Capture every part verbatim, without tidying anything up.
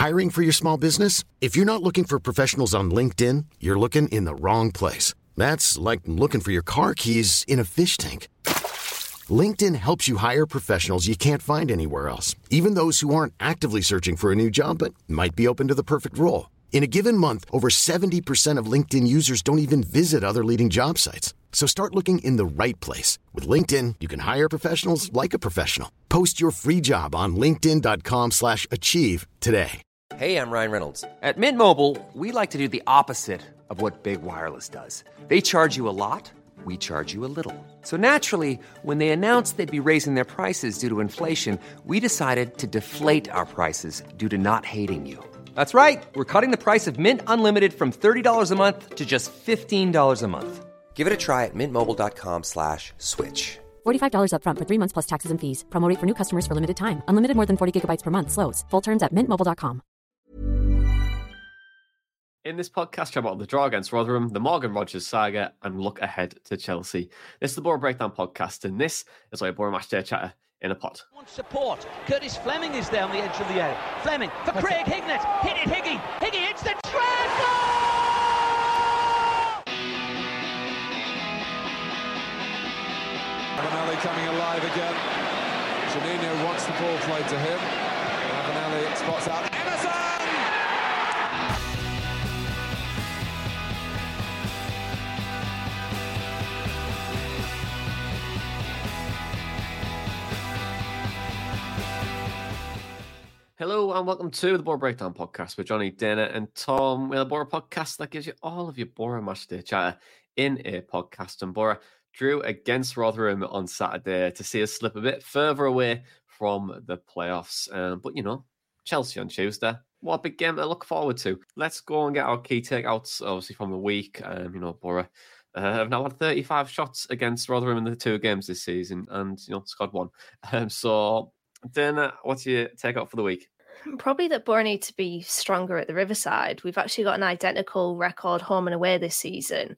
Hiring for your small business? If you're not looking for professionals on LinkedIn, you're looking in the wrong place. That's like looking for your car keys in a fish tank. LinkedIn helps you hire professionals you can't find anywhere else, even those who aren't actively searching for a new job but might be open to the perfect role. In a given month, over seventy percent of LinkedIn users don't even visit other leading job sites. So start looking in the right place. With LinkedIn, you can hire professionals like a professional. Post your free job on linkedin.com slash achieve today. Hey, I'm Ryan Reynolds. At Mint Mobile, we like to do the opposite of what Big Wireless does. They charge you a lot, we charge you a little. So naturally, when they announced they'd be raising their prices due to inflation, we decided to deflate our prices due to not hating you. That's right. We're cutting the price of Mint Unlimited from thirty dollars a month to just fifteen dollars a month. Give it a try at mintmobile.com slash switch. forty-five dollars up front for three months plus taxes and fees. Promo rate for new customers for limited time. Unlimited more than forty gigabytes per month. Slows full terms at mint mobile dot com. In this podcast, chat about the draw against Rotherham, the Morgan Rogers saga, and look ahead to Chelsea. This is the Borough Breakdown podcast, and this is our Borough Matchday chatter in a pot. Support. Curtis Fleming is there on the edge of the area. Fleming for Craig Hignett. Hit it, Higgy. Higgy hits the treble! Avenelli coming alive again. Juninho wants the ball played to him. Avenelli spots out Emerson! Hello and welcome to the Borough Breakdown podcast with Johnny, Dana and Tom. We're a Borough podcast that gives you all of your Borough Matchday chatter in a podcast. And Borough drew against Rotherham on Saturday to see us slip a bit further away from the playoffs. Um, but, you know, Chelsea on Tuesday. What a big game to look forward to. Let's go and get our key takeouts, obviously, from the week. Um, you know, Borough uh, have now had thirty-five shots against Rotherham in the two games this season and, you know, scored one. Um, so, Dana, what's your takeout for the week? Probably that Borough need to be stronger at the Riverside. We've actually got an identical record home and away this season.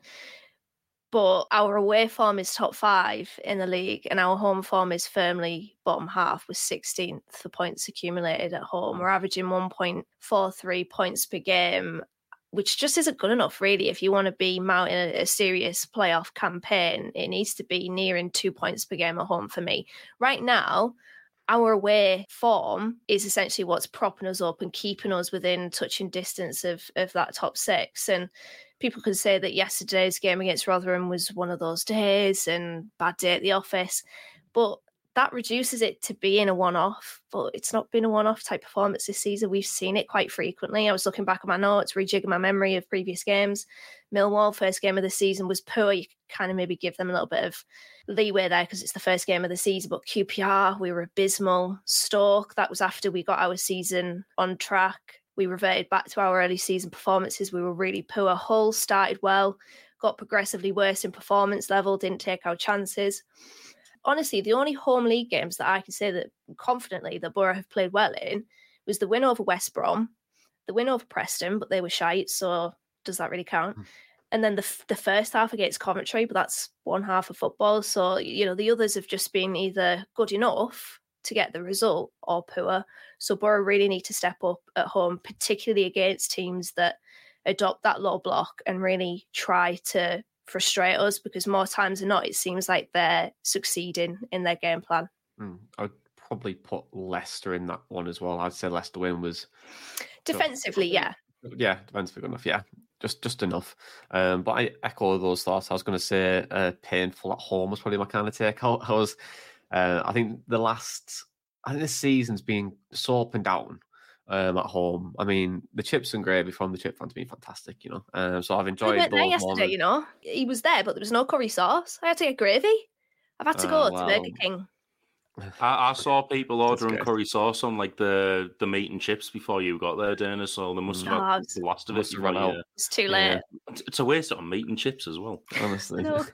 But our away form is top five in the league and our home form is firmly bottom half with sixteenth for points accumulated at home. We're averaging one point four three points per game, which just isn't good enough, really. If you want to be mounting a, a serious playoff campaign, it needs to be nearing two points per game at home for me. Right now, our away form is essentially what's propping us up and keeping us within touching distance of, of that top six. And people could say that yesterday's game against Rotherham was one of those days and bad day at the office. But that reduces it to being a one-off. But it's not been a one-off type performance this season. We've seen it quite frequently. I was looking back at my notes, rejigging my memory of previous games. Millwall, first game of the season, was poor. You kind of maybe give them a little bit of leeway there because it's the first game of the season. But Q P R, we were abysmal. Stoke, that was after we got our season on track. We reverted back to our early season performances. We were really poor. Hull started well, got progressively worse in performance level, didn't take our chances. Honestly, the only home league games that I can say that confidently that Borough have played well in was the win over West Brom, the win over Preston, but they were shite, so does that really count? Mm. And then the the first half against Coventry, but that's one half of football. So, you know, the others have just been either good enough to get the result or poor. So Borough really need to step up at home, particularly against teams that adopt that low block and really try to frustrate us, because more times than not, it seems like they're succeeding in their game plan. Mm, I'd probably put Leicester in that one as well. I'd say Leicester win was... Defensively, yeah. Yeah, defensively good enough, yeah. Just just enough. Um, but I echo those thoughts. I was going to say uh, painful at home was probably my kind of take. I, I was, uh, I think the last, I think this season's been so up and down um, at home. I mean, the chips and gravy from the chip fans been fantastic, you know. Um, so I've enjoyed. We went those there yesterday, moments. You know. He was there, but there was no curry sauce. I had to get gravy. I've had to go Uh, to well, Burger King. I, I saw people ordering good. curry sauce on like the, the meat and chips before you got there, Dana. So they must have Oh, had it's- the last of it. must have before run you- out. It's too late. It's- It's a waste on meat and chips as well. Honestly. No.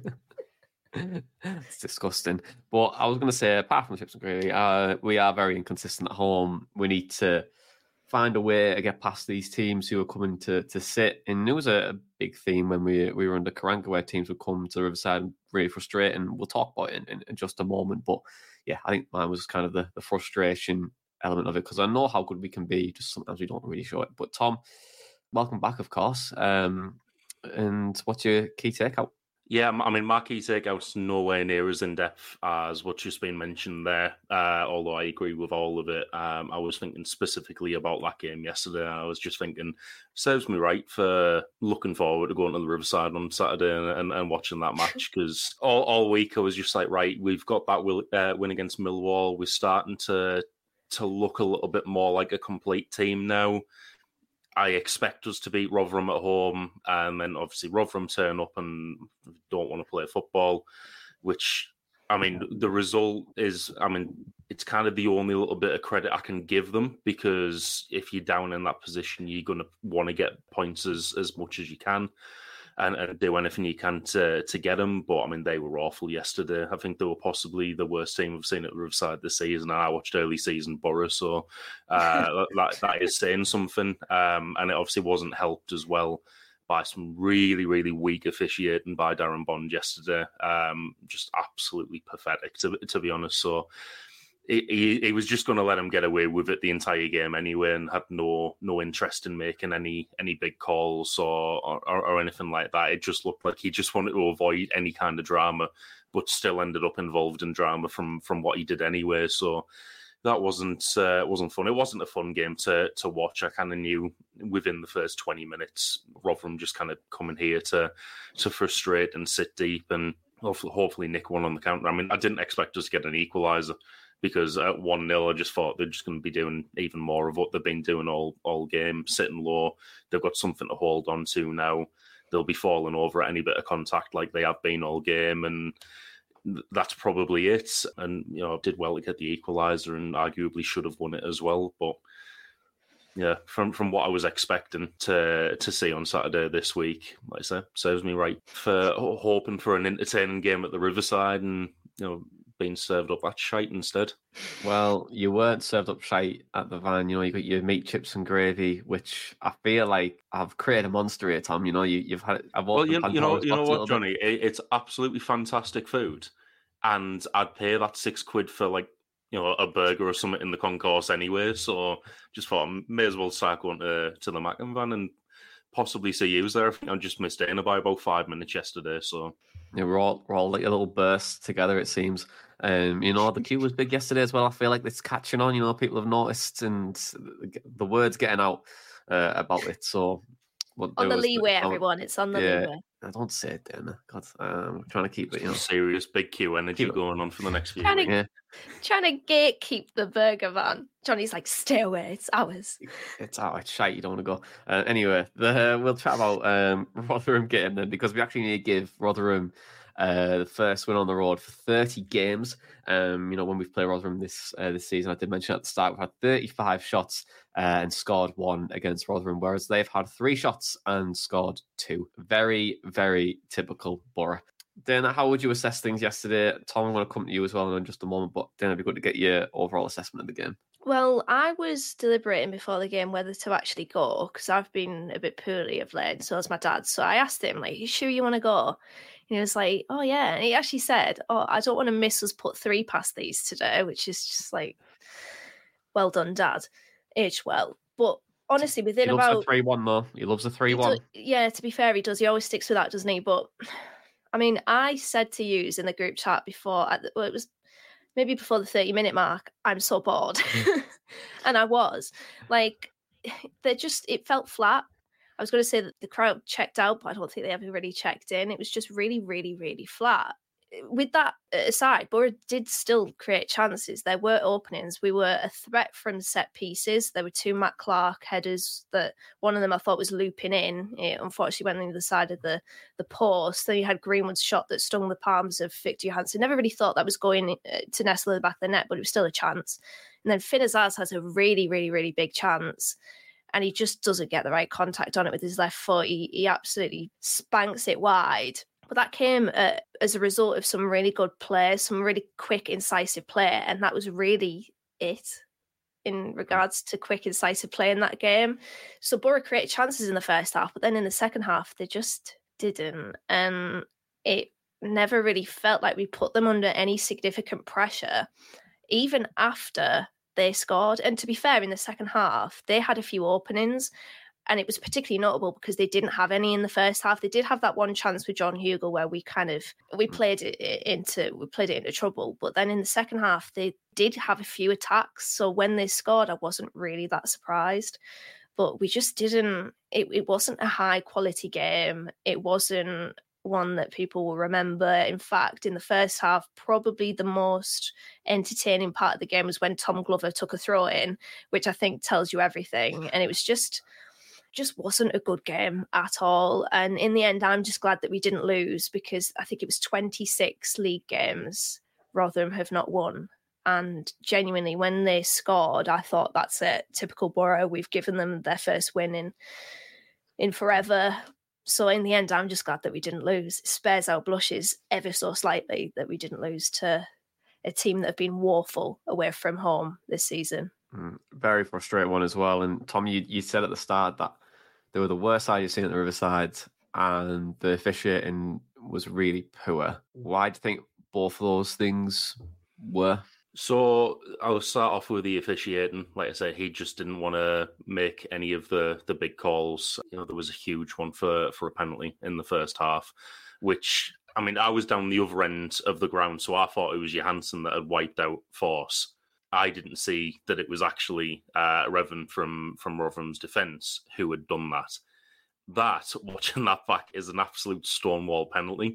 It's disgusting. But I was going to say, apart from chips and gravy, uh, we are very inconsistent at home. We need to find a way to get past these teams who are coming to to sit. And it was a, a big theme when we we were under Karanka, where teams would come to Riverside and really frustrate. And we'll talk about it in, in, in just a moment. But yeah, I think mine was kind of the, the frustration element of it, because I know how good we can be, just sometimes we don't really show it. But Tom, welcome back, of course. Um, and what's your key takeout? Yeah, I mean, my key takeout's nowhere near as in-depth as what's just been mentioned there, uh, although I agree with all of it. Um, I was thinking specifically about that game yesterday. I was just thinking, serves me right for looking forward to going to the Riverside on Saturday and, and, and watching that match, because all, all week I was just like, right, we've got that will, uh, win against Millwall. We're starting to to look a little bit more like a complete team now. I expect us to beat Rotherham at home, and then obviously Rotherham turn up and don't want to play football, which, I mean, the result is, I mean, it's kind of the only little bit of credit I can give them, because if you're down in that position, you're going to want to get points as, as much as you can and, and do anything you can to, to get them. But, I mean, they were awful yesterday. I think they were possibly the worst team I've seen at Riverside this season. And I watched early season Borough, so uh, that, that is saying something. Um, and it obviously wasn't helped as well by some really, really weak officiating by Darren Bond yesterday. Um, just absolutely pathetic, to, to be honest. So he, he was just going to let him get away with it the entire game anyway, and had no no interest in making any any big calls or, or or anything like that. It just looked like he just wanted to avoid any kind of drama, but still ended up involved in drama from from what he did anyway. So that wasn't uh, wasn't fun. It wasn't a fun game to to watch. I kind of knew within the first twenty minutes, Rotherham just kind of coming here to to frustrate and sit deep, and hopefully, hopefully nick one on the counter. I mean, I didn't expect us to get an equaliser, because at one nil, I just thought they're just going to be doing even more of what they've been doing all, all game, sitting low. They've got something to hold on to now. They'll be falling over at any bit of contact like they have been all game, and that's probably it. And, you know, did well to get the equaliser and arguably should have won it as well. But, yeah, from, from what I was expecting to to see on Saturday this week, like I say, serves me right for hoping for an entertaining game at the Riverside, and, you know, being served up that shite instead. Well, you weren't served up shite at the van. You know, you got your meat, chips, and gravy, which I feel like I've created a monster here, Tom. You know, you, you've had. I've well, you, you know, you know what, Johnny? It, it's absolutely fantastic food, and I'd pay that six quid for, like, you know, a burger or something in the concourse anyway. So just thought I may as well start going to to the Mackin van and possibly see you there. I think I just missed Dana by about five minutes yesterday. So yeah, we're all we're all like a little burst together, it seems. Um, you know, the queue was big yesterday as well. I feel like it's catching on. You know, people have noticed, and the word's getting out uh, about it. So what, on the leeway, the, everyone. It's on the yeah, leeway. I don't say it, Dana. God, I'm trying to keep it. You know, serious big queue energy keep going on for the next few. Trying weeks. to, yeah. trying to gatekeep the burger van. Johnny's like, stay away. It's ours. It's out. It's shite. You don't want to go. Uh, anyway, the, uh, we'll chat about um, Rotherham game then, because we actually need to give Rotherham Uh, the first win on the road for thirty games. Um, you know, when we've played Rotherham this uh, this season, I did mention at the start, we've had thirty-five shots uh, and scored one against Rotherham, whereas they've had three shots and scored two. Very, very typical Borough. Dana, how would you assess things yesterday? Tom, I'm going to come to you as well in just a moment, but Dana, it'd be good to get your overall assessment of the game. Well, I was deliberating before the game whether to actually go, because I've been a bit poorly of late, and so has my dad. So I asked him, like, you sure you want to go? And he was like, oh, yeah. And he actually said, oh, I don't want to miss us put three past these today, which is just like, well done, Dad. Aged well. But honestly, within he loves about... a three one, though. He loves a three one. Yeah, to be fair, he does. He always sticks with that, doesn't he? But, I mean, I said to you in the group chat before, at the, well, it was maybe before the thirty-minute mark, I'm so bored. And I was. Like, they just, it felt flat. I was going to say that the crowd checked out, but I don't think they ever really checked in. It was just really, really, really flat. With that aside, Borough did still create chances. There were openings. We were a threat from set pieces. There were two Matt Clark headers that one of them I thought was looping in. It unfortunately went on the other side of the, the post. Then you had Greenwood's shot that stung the palms of Victor Johansson. Never really thought that was going to nestle in the back of the net, but it was still a chance. And then Finn Azaz has a really, really, really big chance. And he just doesn't get the right contact on it with his left foot. He, he absolutely spanks it wide. But that came uh, as a result of some really good play, some really quick, incisive play. And that was really it in regards to quick, incisive play in that game. So Borough created chances in the first half, but then in the second half, they just didn't. And it never really felt like we put them under any significant pressure, even after they scored. And to be fair, in the second half, they had a few openings, and it was particularly notable because they didn't have any in the first half. They did have that one chance with John Hugill where we kind of we played it into we played it into trouble. But then in the second half, they did have a few attacks. So when they scored, I wasn't really that surprised. But we just didn't. It, it wasn't a high quality game. It wasn't one that people will remember. In fact, in the first half, probably the most entertaining part of the game was when Tom Glover took a throw in, which I think tells you everything. And it was just. just wasn't a good game at all. And in the end, I'm just glad that we didn't lose, because I think it was twenty-six league games Rotherham have not won. And genuinely, when they scored, I thought, that's it. Typical Borough. We've given them their first win in, in forever. So in the end, I'm just glad that we didn't lose. It spares our blushes ever so slightly that we didn't lose to a team that have been woeful away from home this season. Mm, very frustrating one as well. And Tom, you, you said at the start that they were the worst side you've seen at the Riverside, and the officiating was really poor. Why do you think both of those things were? So I'll start off with the officiating. Like I said, he just didn't want to make any of the, the big calls. You know, there was a huge one for, for a penalty in the first half, which, I mean, I was down the other end of the ground, so I thought it was Johansson that had wiped out Force. I didn't see that it was actually uh, Revan from, from Rotherham's defence who had done that. That, watching that back, is an absolute stonewall penalty.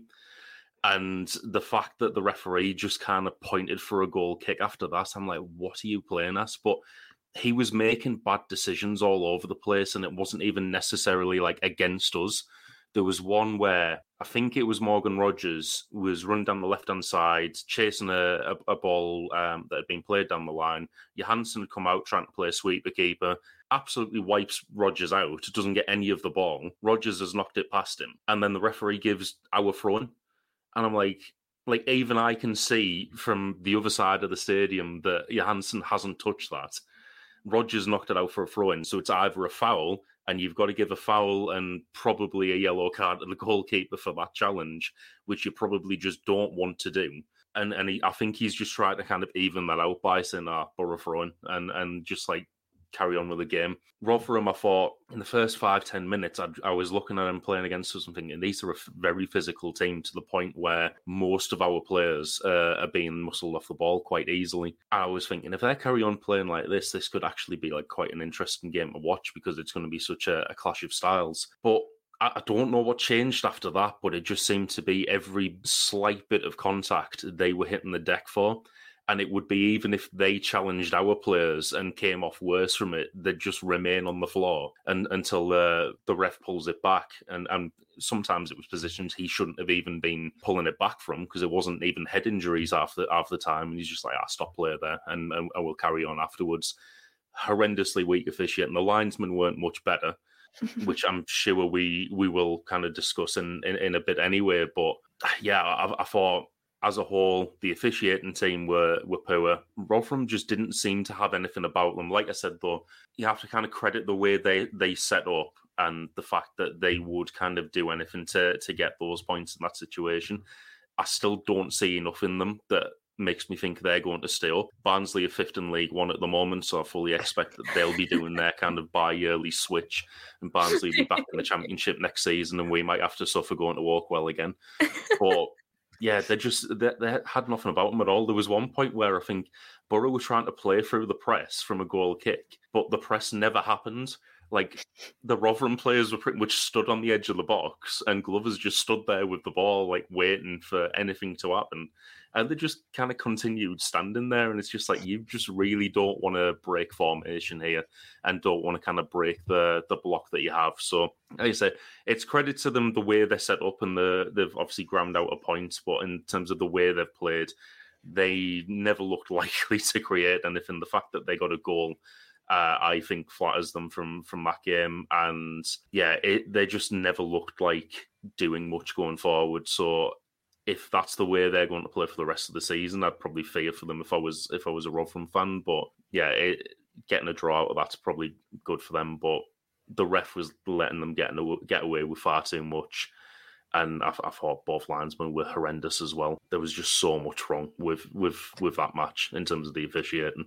And the fact that the referee just kind of pointed for a goal kick after that, I'm like, what are you playing as? But he was making bad decisions all over the place, and it wasn't even necessarily like against us. There was one where I think it was Morgan Rogers was running down the left-hand side, chasing a, a, a ball um, that had been played down the line. Johansson had come out trying to play sweep the keeper, absolutely wipes Rogers out, doesn't get any of the ball. Rogers has knocked it past him, and then the referee gives our throw-in. And I'm like, like even I can see from the other side of the stadium that Johansson hasn't touched that. Rogers knocked it out for a throw-in, so it's either a foul, and you've got to give a foul and probably a yellow card to the goalkeeper for that challenge, which you probably just don't want to do. And and he, I think he's just trying to kind of even that out by saying, ah, Borough throw-in, and, and just like carry on with the game. Rotherham, I thought, in the first five, ten minutes, I, I was looking at them playing against us and thinking, these are a very physical team, to the point where most of our players uh, are being muscled off the ball quite easily. I was thinking, if they carry on playing like this, this could actually be like quite an interesting game to watch, because it's going to be such a, a clash of styles. But I, I don't know what changed after that, but it just seemed to be every slight bit of contact they were hitting the deck for. And it would be, even if they challenged our players and came off worse from it, they'd just remain on the floor and, until uh, the ref pulls it back. And, and sometimes it was positions he shouldn't have even been pulling it back from, because it wasn't even head injuries half the, half the time. And he's just like, ah, stop play there, and, and I will carry on afterwards. Horrendously weak officiating. The linesmen weren't much better, which I'm sure we we will kind of discuss in, in, in a bit anyway. But yeah, I, I thought, as a whole, the officiating team were, were poor. Rotherham just didn't seem to have anything about them. Like I said, though, you have to kind of credit the way they, they set up, and the fact that they would kind of do anything to, to get those points in that situation. I still don't see enough in them that makes me think they're going to stay up. Barnsley are fifth in League One at the moment, so I fully expect that they'll be doing their kind of bi-yearly switch, and Barnsley will be back in the Championship next season, and we might have to suffer going to Oakwell again. But yeah, they just they, they had nothing about them at all. There was one point where I think Borough were trying to play through the press from a goal kick, but the press never happened. Like, the Rotherham players were pretty much stood on the edge of the box, and Glover's just stood there with the ball, like, waiting for anything to happen. And they just kind of continued standing there, and it's just like, you just really don't want to break formation here, and don't want to kind of break the the block that you have. So, like I said, it's credit to them the way they're set up, and the, they've obviously ground out a point, but in terms of the way they've played, they never looked likely to create anything. The fact that they got a goal, Uh, I think, flatters them from from that game. And yeah, it, they just never looked like doing much going forward. So if that's the way they're going to play for the rest of the season, I'd probably fear for them if I was if I was a Rotherham fan. But yeah, it, getting a draw out of that's probably good for them. But the ref was letting them get, get away with far too much. And I, I thought both linesmen were horrendous as well. There was just so much wrong with with with that match in terms of the officiating.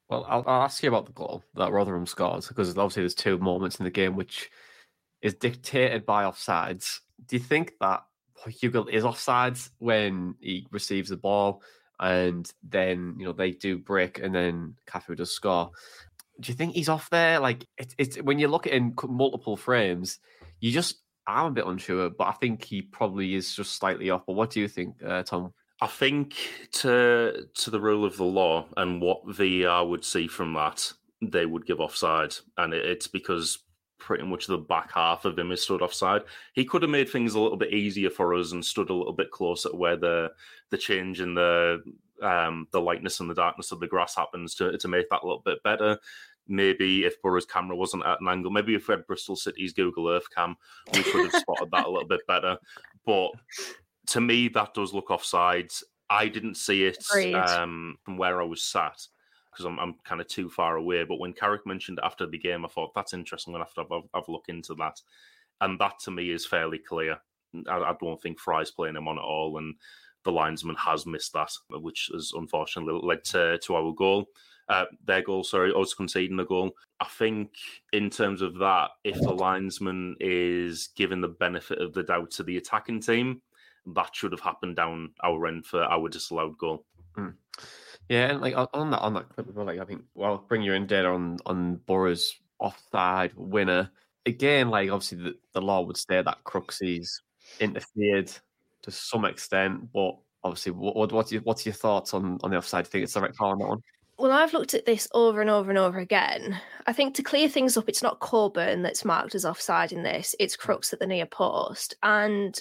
Well, I'll, I'll ask you about the goal that Rotherham scores, because obviously there's two moments in the game which is dictated by offsides. Do you think that Hugo is offsides when he receives the ball and then, you know, they do break and then Cafu does score? Do you think he's off there? Like, it's it's when you look at it in multiple frames, you just, I'm a bit unsure, but I think he probably is just slightly off. But what do you think, uh, Tom? I think to to the rule of the law and what V A R would see from that, they would give offside. And it, it's because pretty much the back half of him is stood offside. He could have made things a little bit easier for us and stood a little bit closer to where the the change in the um, the lightness and the darkness of the grass happens to, to make that a little bit better. Maybe if Borough's camera wasn't at an angle, maybe if we had Bristol City's Google Earth cam, we could have spotted that a little bit better. But to me, that does look offsides. I didn't see it um, from where I was sat because I'm, I'm kind of too far away. But when Carrick mentioned it after the game, I thought, that's interesting. I'm going to have to have, have a look into that. And that, to me, is fairly clear. I, I don't think Fry's playing him on at all. And the linesman has missed that, which has unfortunately led to, to our goal. Uh, their goal, sorry, us conceding the goal. I think in terms of that, if the linesman is given the benefit of the doubt to the attacking team, that should have happened down our end for our disallowed goal. Mm. Yeah, and like on that on that clip, like I think, well, bring your in data on on Borough's offside winner again. Like obviously the, the law would say that Crooksey's interfered to some extent, but obviously, what what's your what's your thoughts on on the offside? Do you think it's the right call on that one? Well, I've looked at this over and over and over again. I think to clear things up, it's not Coburn that's marked as offside in this. It's Crooks at the near post. And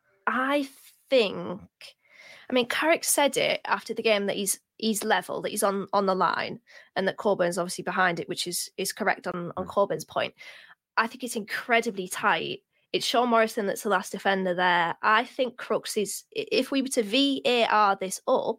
I think, I mean, Carrick said it after the game that he's he's level, that he's on, on the line, and that Coburn's obviously behind it, which is, is correct on, on Coburn's point. I think it's incredibly tight. It's Sean Morrison that's the last defender there. I think Crooks is, if we were to V A R this up,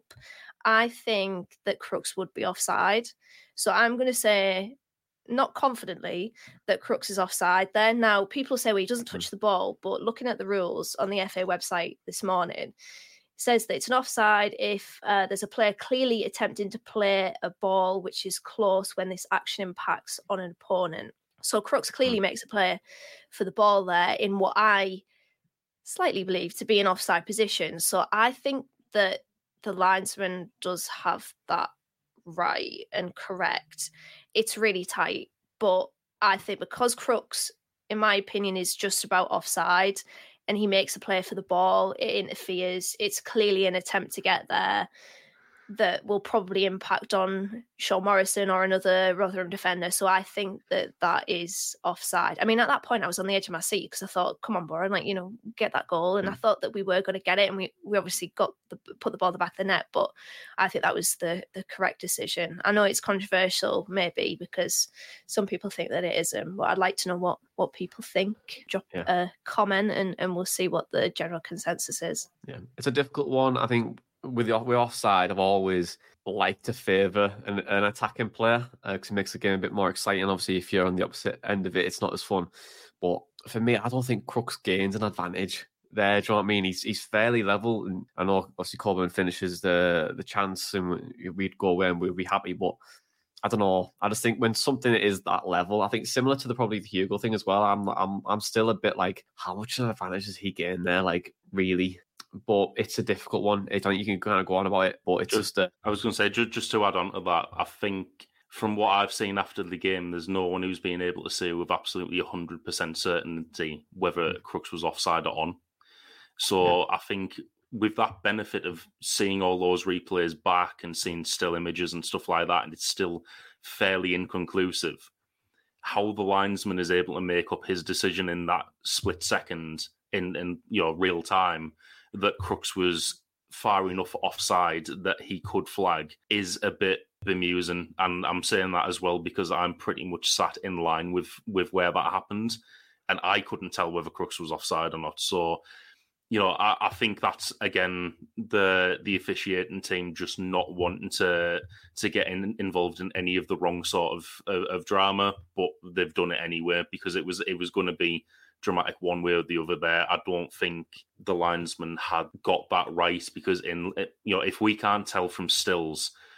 I think that Crooks would be offside. So I'm going to say, not confidently, that Crooks is offside there. Now, people say, well, he doesn't touch the ball, but looking at the rules on the F A website this morning, it says that it's an offside if uh, there's a player clearly attempting to play a ball which is close when this action impacts on an opponent. So Crooks clearly makes a play for the ball there in what I slightly believe to be an offside position. So I think that the linesman does have that right and correct. It's really tight, but I think because Crooks, in my opinion, is just about offside and he makes a play for the ball, it interferes, it's clearly an attempt to get there that will probably impact on Sean Morrison or another Rotherham defender. So I think that that is offside. I mean, at that point, I was on the edge of my seat because I thought, come on, Borough, like, you know, get that goal. And mm. I thought that we were going to get it. And we, we obviously got the, put the ball in the back of the net. But I think that was the, the correct decision. I know it's controversial, maybe, because some people think that it isn't. But I'd like to know what, what people think. Drop yeah. a comment and, and we'll see what the general consensus is. Yeah, it's a difficult one. I think with the with offside, I've always liked to favour an, an attacking player because uh, it makes the game a bit more exciting. Obviously, if you're on the opposite end of it, it's not as fun. But for me, I don't think Crooks gains an advantage there. Do you know what I mean? He's he's fairly level, and I know obviously Coburn finishes the the chance, and we'd go away and we'd be happy. But I don't know. I just think when something is that level, I think similar to the probably the Hugo thing as well. I'm I'm I'm still a bit like, how much of an advantage does he gain there? Like, really? But it's a difficult one. I don't think you can kind of go on about it, but it's just... just a... I was going to say, just, just to add on to that, I think from what I've seen after the game, there's no one who's been able to say with absolutely one hundred percent certainty whether Crooks was offside or on. So yeah. I think with that benefit of seeing all those replays back and seeing still images and stuff like that, and it's still fairly inconclusive, how the linesman is able to make up his decision in that split second in, in you know real time, that Crooks was far enough offside that he could flag is a bit bemusing. And I'm saying that as well because I'm pretty much sat in line with, with where that happened. And I couldn't tell whether Crooks was offside or not. So, you know, I, I think that's, again, the the officiating team just not wanting to to get in, involved in any of the wrong sort of, of, of drama. But they've done it anyway because it was it was going to be dramatic one way or the other there. I don't think the linesman had got that right because in you know if we can't tell from stills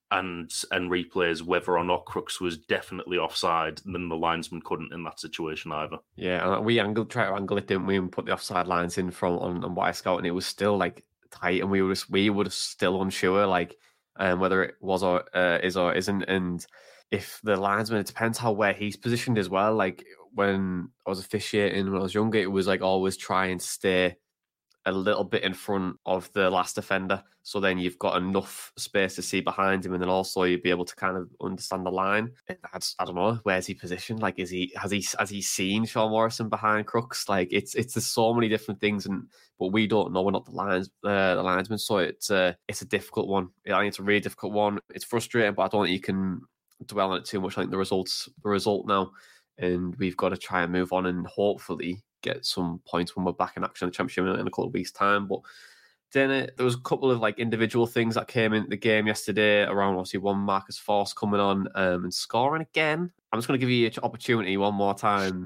and and replays whether or not Crooks was definitely offside, then the linesman couldn't in that situation either. Yeah, and we angled, tried to angle it, didn't we, and put the offside lines in from on, on Wisecout, and it was still like tight, and we were just, we were still unsure, like um, whether it was or uh, is or isn't, and if the linesman, it depends how where he's positioned as well. Like when I was officiating when I was younger, it was like always try and stay a little bit in front of the last defender, so then you've got enough space to see behind him, and then also you'd be able to kind of understand the line. That's, I don't know, where's he positioned? Like, is he has he has he seen Sean Morrison behind Crooks? Like, it's it's there's so many different things, and but we don't know. We're not the lines uh, the linesmen, so it's uh, it's a difficult one. I think it's a really difficult one. It's frustrating, but I don't think you can dwell on it too much. I think the results the result now, and we've got to try and move on and hopefully get some points when we're back in action in the Championship in a couple of weeks' time. But then it, there was a couple of like individual things that came into the game yesterday around obviously one Marcus Forss coming on um, and scoring again. I'm just going to give you an opportunity one more time.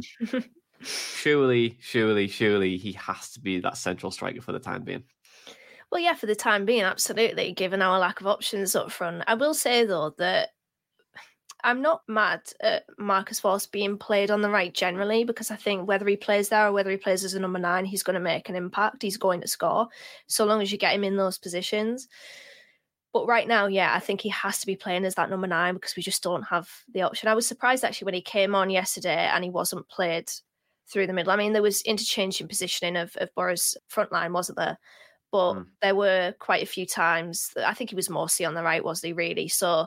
surely, surely, surely he has to be that central striker for the time being. Well, yeah, for the time being, absolutely, given our lack of options up front. I will say, though, that I'm not mad at Marcus Forss being played on the right generally, because I think whether he plays there or whether he plays as a number nine, he's going to make an impact. He's going to score, so long as you get him in those positions. But right now, yeah, I think he has to be playing as that number nine because we just don't have the option. I was surprised, actually, when he came on yesterday and he wasn't played through the middle. I mean, there was interchange in positioning of, of Boro's front line, wasn't there? But mm. there were quite a few times. I think he was mostly on the right, wasn't he, really? So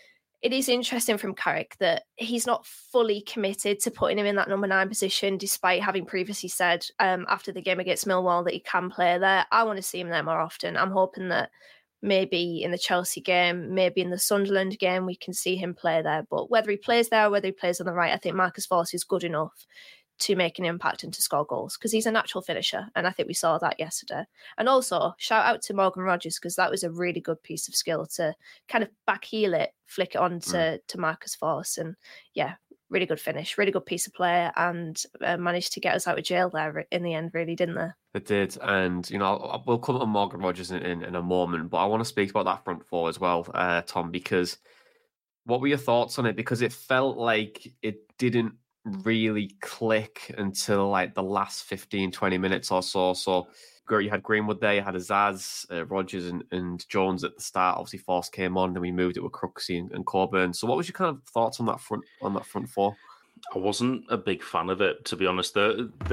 it is interesting from Carrick that he's not fully committed to putting him in that number nine position, despite having previously said um, after the game against Millwall that he can play there. I want to see him there more often. I'm hoping that maybe in the Chelsea game, maybe in the Sunderland game, we can see him play there. But whether he plays there or whether he plays on the right, I think Marcus Forss is good enough to make an impact and to score goals because he's a natural finisher. And I think we saw that yesterday. And also, shout out to Morgan Rogers because that was a really good piece of skill to kind of back heel it, flick it on to, mm. to Marcus Forss. And yeah, really good finish, really good piece of play, and uh, managed to get us out of jail there in the end, really, didn't they? It did. And, you know, we'll come on Morgan Rogers in, in, in a moment, but I want to speak about that front four as well, uh, Tom, because what were your thoughts on it? Because it felt like it didn't really click until like the last fifteen, twenty minutes or so. So you had Greenwood there, you had Azaz, uh, Rogers and, and Jones at the start. Obviously Forss came on, then we moved it with Crooksy and, and Coburn. So what was your kind of thoughts on that front on that front four? I wasn't a big fan of it, to be honest. There, there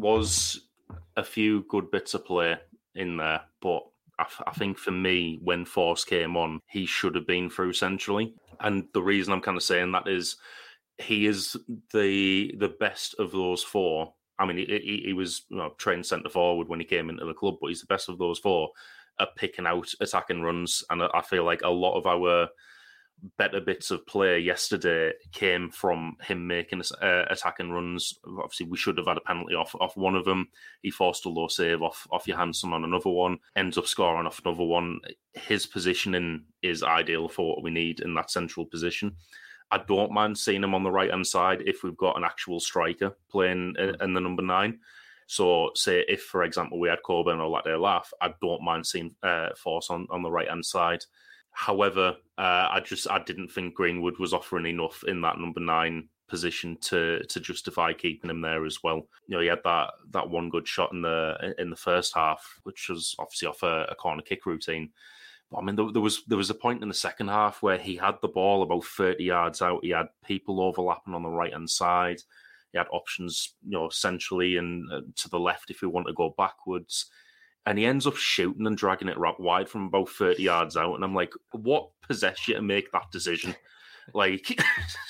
was a few good bits of play in there, but I, I think for me, when Forss came on, he should have been through centrally. And the reason I'm kind of saying that is he is the the best of those four. I mean, he, he, he was you know, trained centre forward when he came into the club, but he's the best of those four at picking out attacking runs. And I feel like a lot of our better bits of play yesterday came from him making uh, attacking runs. Obviously, we should have had a penalty off off one of them. He forced a low save off off Johansson on another one, ends up scoring off another one. His positioning is ideal for what we need in that central position. I don't mind seeing him on the right-hand side if we've got an actual striker playing in the number nine. So, say if, for example, we had Coburn or Latte Laugh, I don't mind seeing uh, Forss on, on the right-hand side. However, uh, I just I didn't think Greenwood was offering enough in that number nine position to to justify keeping him there as well. You know, he had that that one good shot in the in the first half, which was obviously off a, a corner kick routine. I mean, there, there was there was a point in the second half where he had the ball about thirty yards out. He had people overlapping on the right hand side. He had options, you know, centrally and uh, to the left if he wanted to go backwards. And he ends up shooting and dragging it right wide from about thirty yards out. And I'm like, what possessed you to make that decision? Like,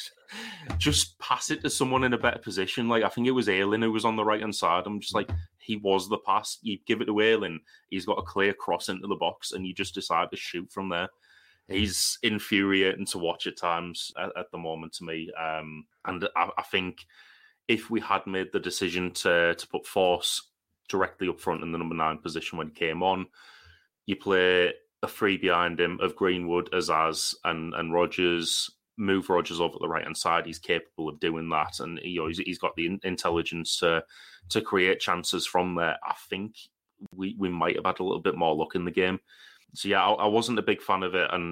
just pass it to someone in a better position. Like, I think it was Ayling who was on the right-hand side. I'm just like, he was the pass. You give it to Ayling, he's got a clear cross into the box, and you just decide to shoot from there. He's infuriating to watch at times at, at the moment to me. Um, and I, I think if we had made the decision to to put Forss directly up front in the number nine position when he came on, you play a three behind him of Greenwood, Azaz, and, and Rogers. Move Rogers over to the right-hand side. He's capable of doing that, and you know, he's, he's got the intelligence to to create chances from there. I think we, we might have had a little bit more luck in the game. So yeah, I, I wasn't a big fan of it, and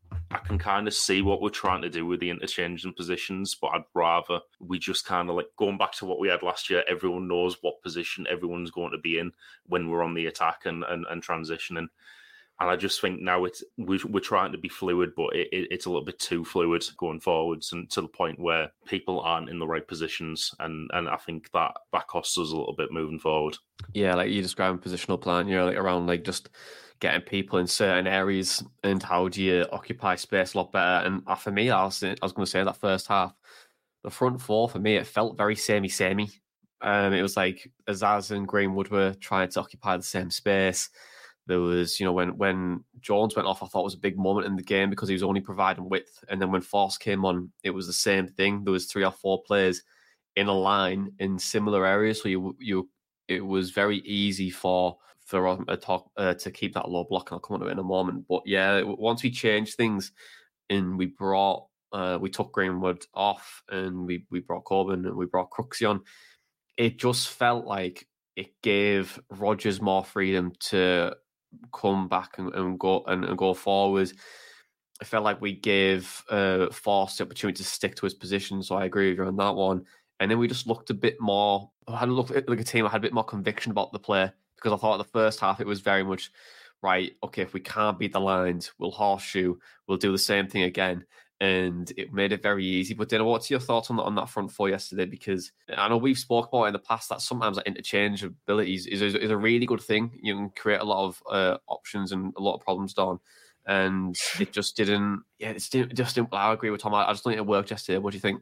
I can kind of see what we're trying to do with the interchanging positions, but I'd rather we just kind of like going back to what we had last year. Everyone knows what position everyone's going to be in when we're on the attack and, and, and transitioning. And I just think now it's we're, we're trying to be fluid, but it, it, it's a little bit too fluid going forwards, and to the point where people aren't in the right positions. And, and I think that that costs us a little bit moving forward. Yeah, like you described positional plan, you know, like around like just getting people in certain areas and how do you occupy space a lot better. And for me, I was, I was going to say that first half, the front four, for me, it felt very samey-samey. Um, it was like Azaz and Greenwood were trying to occupy the same space. There was, you know, when, when Jones went off, I thought it was a big moment in the game because he was only providing width. And then when Force came on, it was the same thing. There was three or four players in a line in similar areas. So you, you, it was very easy for for a talk, uh, to keep that low block, and I'll come on to it in a moment. But yeah, once we changed things and we brought, uh, we took Greenwood off and we, we brought Coburn and we brought Crooksy on, it just felt like it gave Rodgers more freedom to come back and, and go and, and go forward. It felt like we gave uh, Force the opportunity to stick to his position. So I agree with you on that one. And then we just looked a bit more, I had looked like a team that had a bit more conviction about the play, because I thought in the first half it was very much, right, okay, if we can't beat the lines, we'll horseshoe, we'll do the same thing again. And it made it very easy. But Dana, what's your thoughts on that, on that front four yesterday? Because I know we've spoke about in the past that sometimes that interchangeability is, is, is a really good thing. You can create a lot of uh, options and a lot of problems done. And it just didn't, yeah, it just just didn't, I agree with Tom. I just don't think it worked yesterday. What do you think?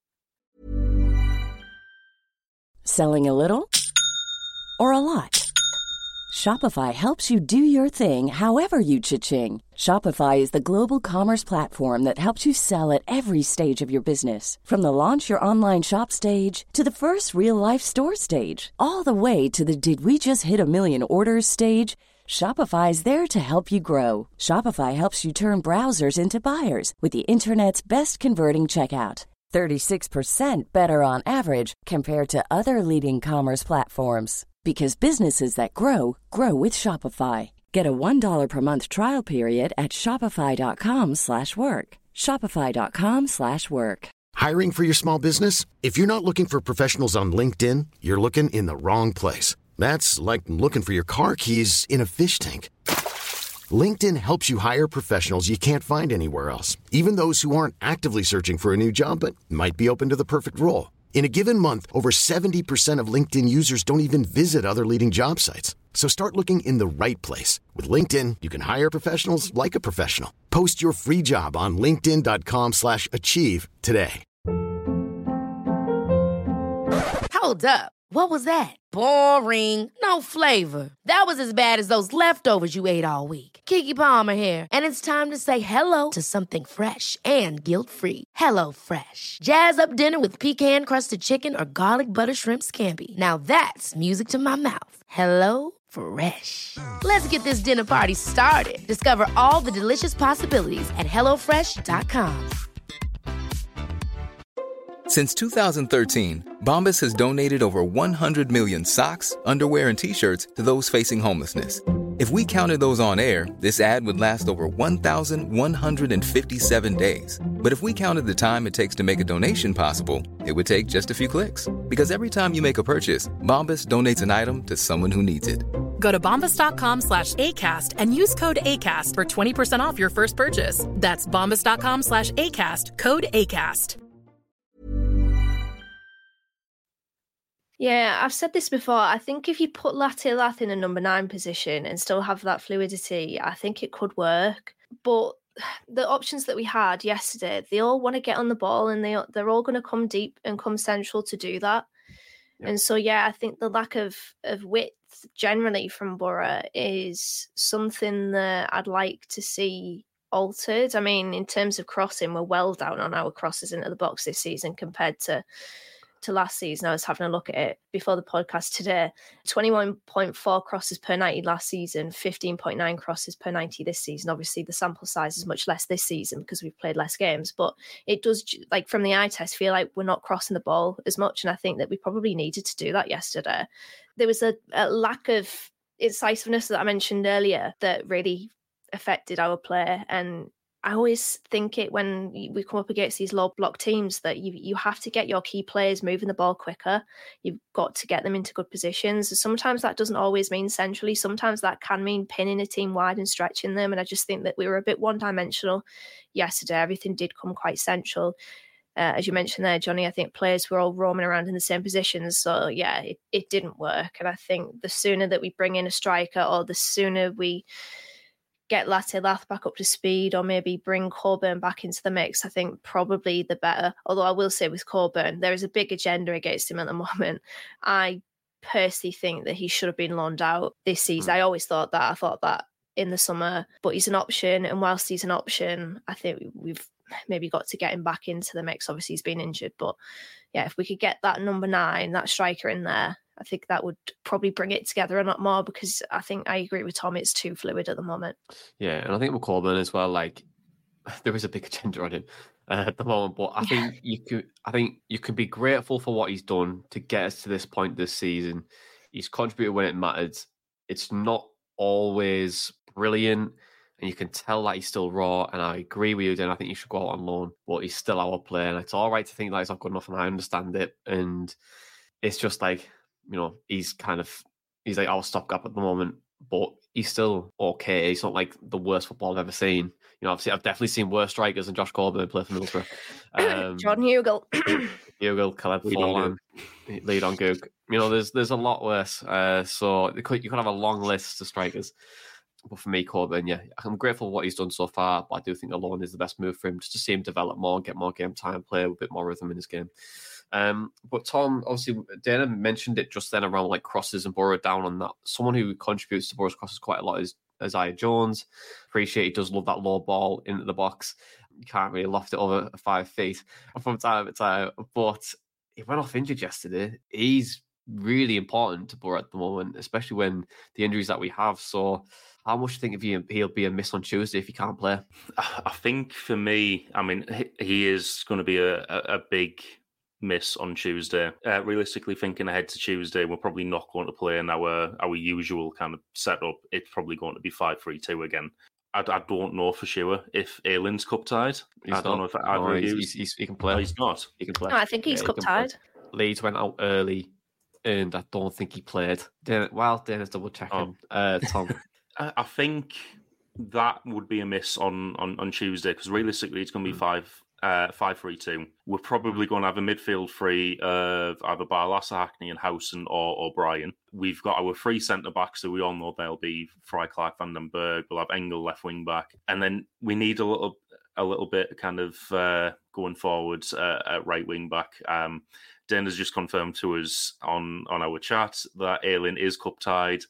Selling a little or a lot? Shopify helps you do your thing however you cha-ching. Shopify is the global commerce platform that helps you sell at every stage of your business. From the launch your online shop stage to the first real-life store stage, all the way to the did we just hit a million orders stage. Shopify is there to help you grow. Shopify helps you turn browsers into buyers with the internet's best converting checkout. thirty-six percent better on average compared to other leading commerce platforms. Because businesses that grow, grow with Shopify. Get a one dollar per month trial period at shopify.com slash work. Shopify.com slash work. Hiring for your small business? If you're not looking for professionals on LinkedIn, you're looking in the wrong place. That's like looking for your car keys in a fish tank. LinkedIn helps you hire professionals you can't find anywhere else, even those who aren't actively searching for a new job but might be open to the perfect role. In a given month, over seventy percent of LinkedIn users don't even visit other leading job sites. So start looking in the right place. With LinkedIn, you can hire professionals like a professional. Post your free job on linkedin.com slash achieve today. Hold up. What was that? Boring. No flavor. That was as bad as those leftovers you ate all week. Keke Palmer here. And it's time to say hello to something fresh and guilt-free. Hello Fresh. Jazz up dinner with pecan-crusted chicken or garlic butter shrimp scampi. Now that's music to my mouth. Hello Fresh. Let's get this dinner party started. Discover all the delicious possibilities at hello fresh dot com. Since two thousand thirteen, Bombas has donated over one hundred million socks, underwear, and T-shirts to those facing homelessness. If we counted those on air, this ad would last over one thousand one hundred fifty-seven days. But if we counted the time it takes to make a donation possible, it would take just a few clicks. Because every time you make a purchase, Bombas donates an item to someone who needs it. Go to bombas.com slash ACAST and use code ACAST for twenty percent off your first purchase. That's bombas.com slash ACAST, code ACAST. Yeah, I've said this before. I think if you put Latte Lath in a number nine position and still have that fluidity, I think it could work. But the options that we had yesterday, they all want to get on the ball and they, they're all going to come deep and come central to do that. Yeah. And so, yeah, I think the lack of, of width generally from Borough is something that I'd like to see altered. I mean, in terms of crossing, we're well down on our crosses into the box this season compared to to last season. I was having a look at it before the podcast today. twenty-one point four crosses per ninety last season, fifteen point nine crosses per ninety this season. Obviously, the sample size is much less this season because we've played less games, but it does, like from the eye test, feel like we're not crossing the ball as much, and I think that we probably needed to do that yesterday. There was a, a lack of incisiveness that I mentioned earlier that really affected our play, and I always think it when we come up against these low block teams that you you have to get your key players moving the ball quicker. You've got to get them into good positions. Sometimes that doesn't always mean centrally. Sometimes that can mean pinning a team wide and stretching them. And I just think that we were a bit one-dimensional yesterday. Everything did come quite central. Uh, as you mentioned there, Johnny, I think players were all roaming around in the same positions. So, yeah, it, it didn't work. And I think the sooner that we bring in a striker or the sooner we get Latte Lath back up to speed or maybe bring Coburn back into the mix, I think probably the better. Although I will say with Coburn, there is a big agenda against him at the moment. I personally think that he should have been loaned out this season. Mm. I always thought that. I thought that in the summer. But he's an option. And whilst he's an option, I think we've maybe got to get him back into the mix. Obviously, he's been injured. But yeah, if we could get that number nine, that striker in there, I think that would probably bring it together a lot more because I think I agree with Tom. It's too fluid at the moment. Yeah, and I think with Coburn as well, like there is a big agenda on him uh, at the moment. But I think yeah. you could, I think you can be grateful for what he's done to get us to this point this season. He's contributed when it mattered. It's not always brilliant, and you can tell that he's still raw. And I agree with you, Dan. I think you should go out on loan, but he's still our player, and it's all right to think that he's not good enough, and I understand it. And it's just like, you know, he's kind of, he's like our stopgap at the moment, but he's still okay. He's not like the worst football I've ever seen. You know, I've, seen, I've definitely seen worse strikers than Josh Coburn play for Middlesbrough. Um, Jordan Hugill. Hugill, Caleb Forlan, lead on Goog. You know, there's there's a lot worse. Uh, so you could, you could have a long list of strikers. But for me, Coburn, yeah, I'm grateful for what he's done so far, but I do think alone is the best move for him, just to see him develop more, get more game time, play a bit more rhythm in his game. Um, but Tom, obviously, Dana mentioned it just then around like crosses and Borough down on that. Someone who contributes to Borough's crosses quite a lot is Isaiah Jones. Appreciate he does love that low ball into the box. You can't really loft it over five feet from time to time. But he went off injured yesterday. He's really important to Borough at the moment, especially when the injuries that we have. So how much do you think if he, he'll be a miss on Tuesday if he can't play? I think for me, I mean, he is going to be a, a big miss on Tuesday. Uh, realistically, thinking ahead to Tuesday, we're probably not going to play in our our usual kind of setup. It's probably going to be five three two again. I, I don't know for sure if Aylin's cup tied. He's I don't not. know if either no, of he's, you. he's, he's, he can play. No, he's not. He can play. No, I think he's yeah, cup he tied. Leeds went out early, and I don't think he played. Dana, while Dana's double checking, oh. uh, Tom. I, I think that would be a miss on on, on Tuesday because realistically, it's going to be mm. five. Uh, five three two. We're probably going to have a midfield three of either Barlaser, Hackney and Howson or O'Brien. We've got our three centre-backs, so we all know they'll be Fry, Clark, Van den Berg. We'll have Engel left wing-back. And then we need a little a little bit kind of uh, going forward uh, at right wing-back. Um, Dana's just confirmed to us on, on our chat that Aylin is cup-tied.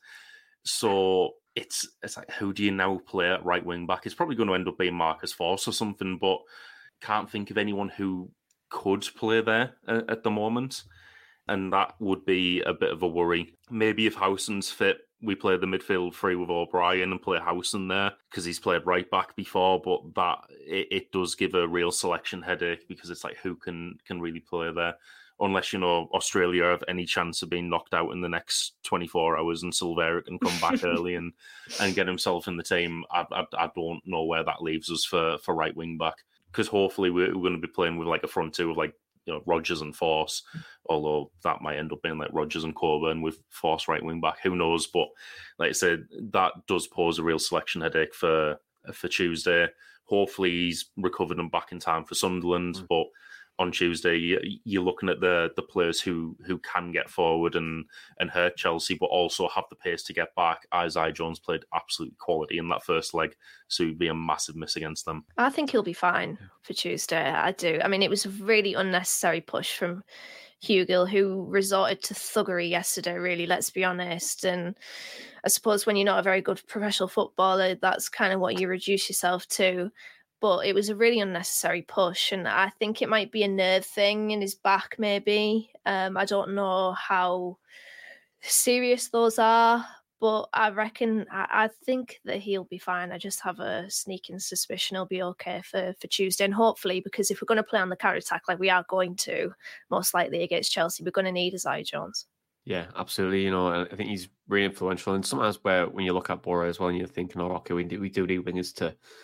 So it's, it's like, who do you now play at right wing-back? It's probably going to end up being Marcus Forss or something, but can't think of anyone who could play there at, at the moment, and that would be a bit of a worry. Maybe if Howson's fit, we play the midfield three with O'Brien and play Howson there because he's played right back before, but that it, it does give a real selection headache because it's like who can can really play there unless, you know, Australia have any chance of being knocked out in the next twenty-four hours and Silvera can come back early and, and get himself in the team. I, I, I don't know where that leaves us for, for right wing back. Because hopefully we're, we're going to be playing with like a front two of like, you know, Rodgers and Forss, although that might end up being like Rodgers and Coburn with Forss right wing back. Who knows? But like I said, that does pose a real selection headache for for Tuesday. Hopefully he's recovered and back in time for Sunderland. Mm. But on Tuesday, you're looking at the the players who who can get forward and and hurt Chelsea, but also have the pace to get back. Isaiah Jones played absolute quality in that first leg, so it'd be a massive miss against them. I think he'll be fine for Tuesday. I do. I mean, it was a really unnecessary push from Hugill, who resorted to thuggery yesterday, really, let's be honest. And I suppose when you're not a very good professional footballer, that's kind of what you reduce yourself to. But it was a really unnecessary push, and I think it might be a nerve thing in his back, maybe. Um, I don't know how serious those are, but I reckon, I, I think that he'll be fine. I just have a sneaking suspicion he'll be okay for, for Tuesday, and hopefully, because if we're going to play on the counter-attack like we are going to, most likely against Chelsea, we're going to need Isaiah Jones. Yeah, absolutely. You know, I think he's really influential, and sometimes where when you look at Borough as well, and you're thinking, oh, okay, we do, we do need wingers to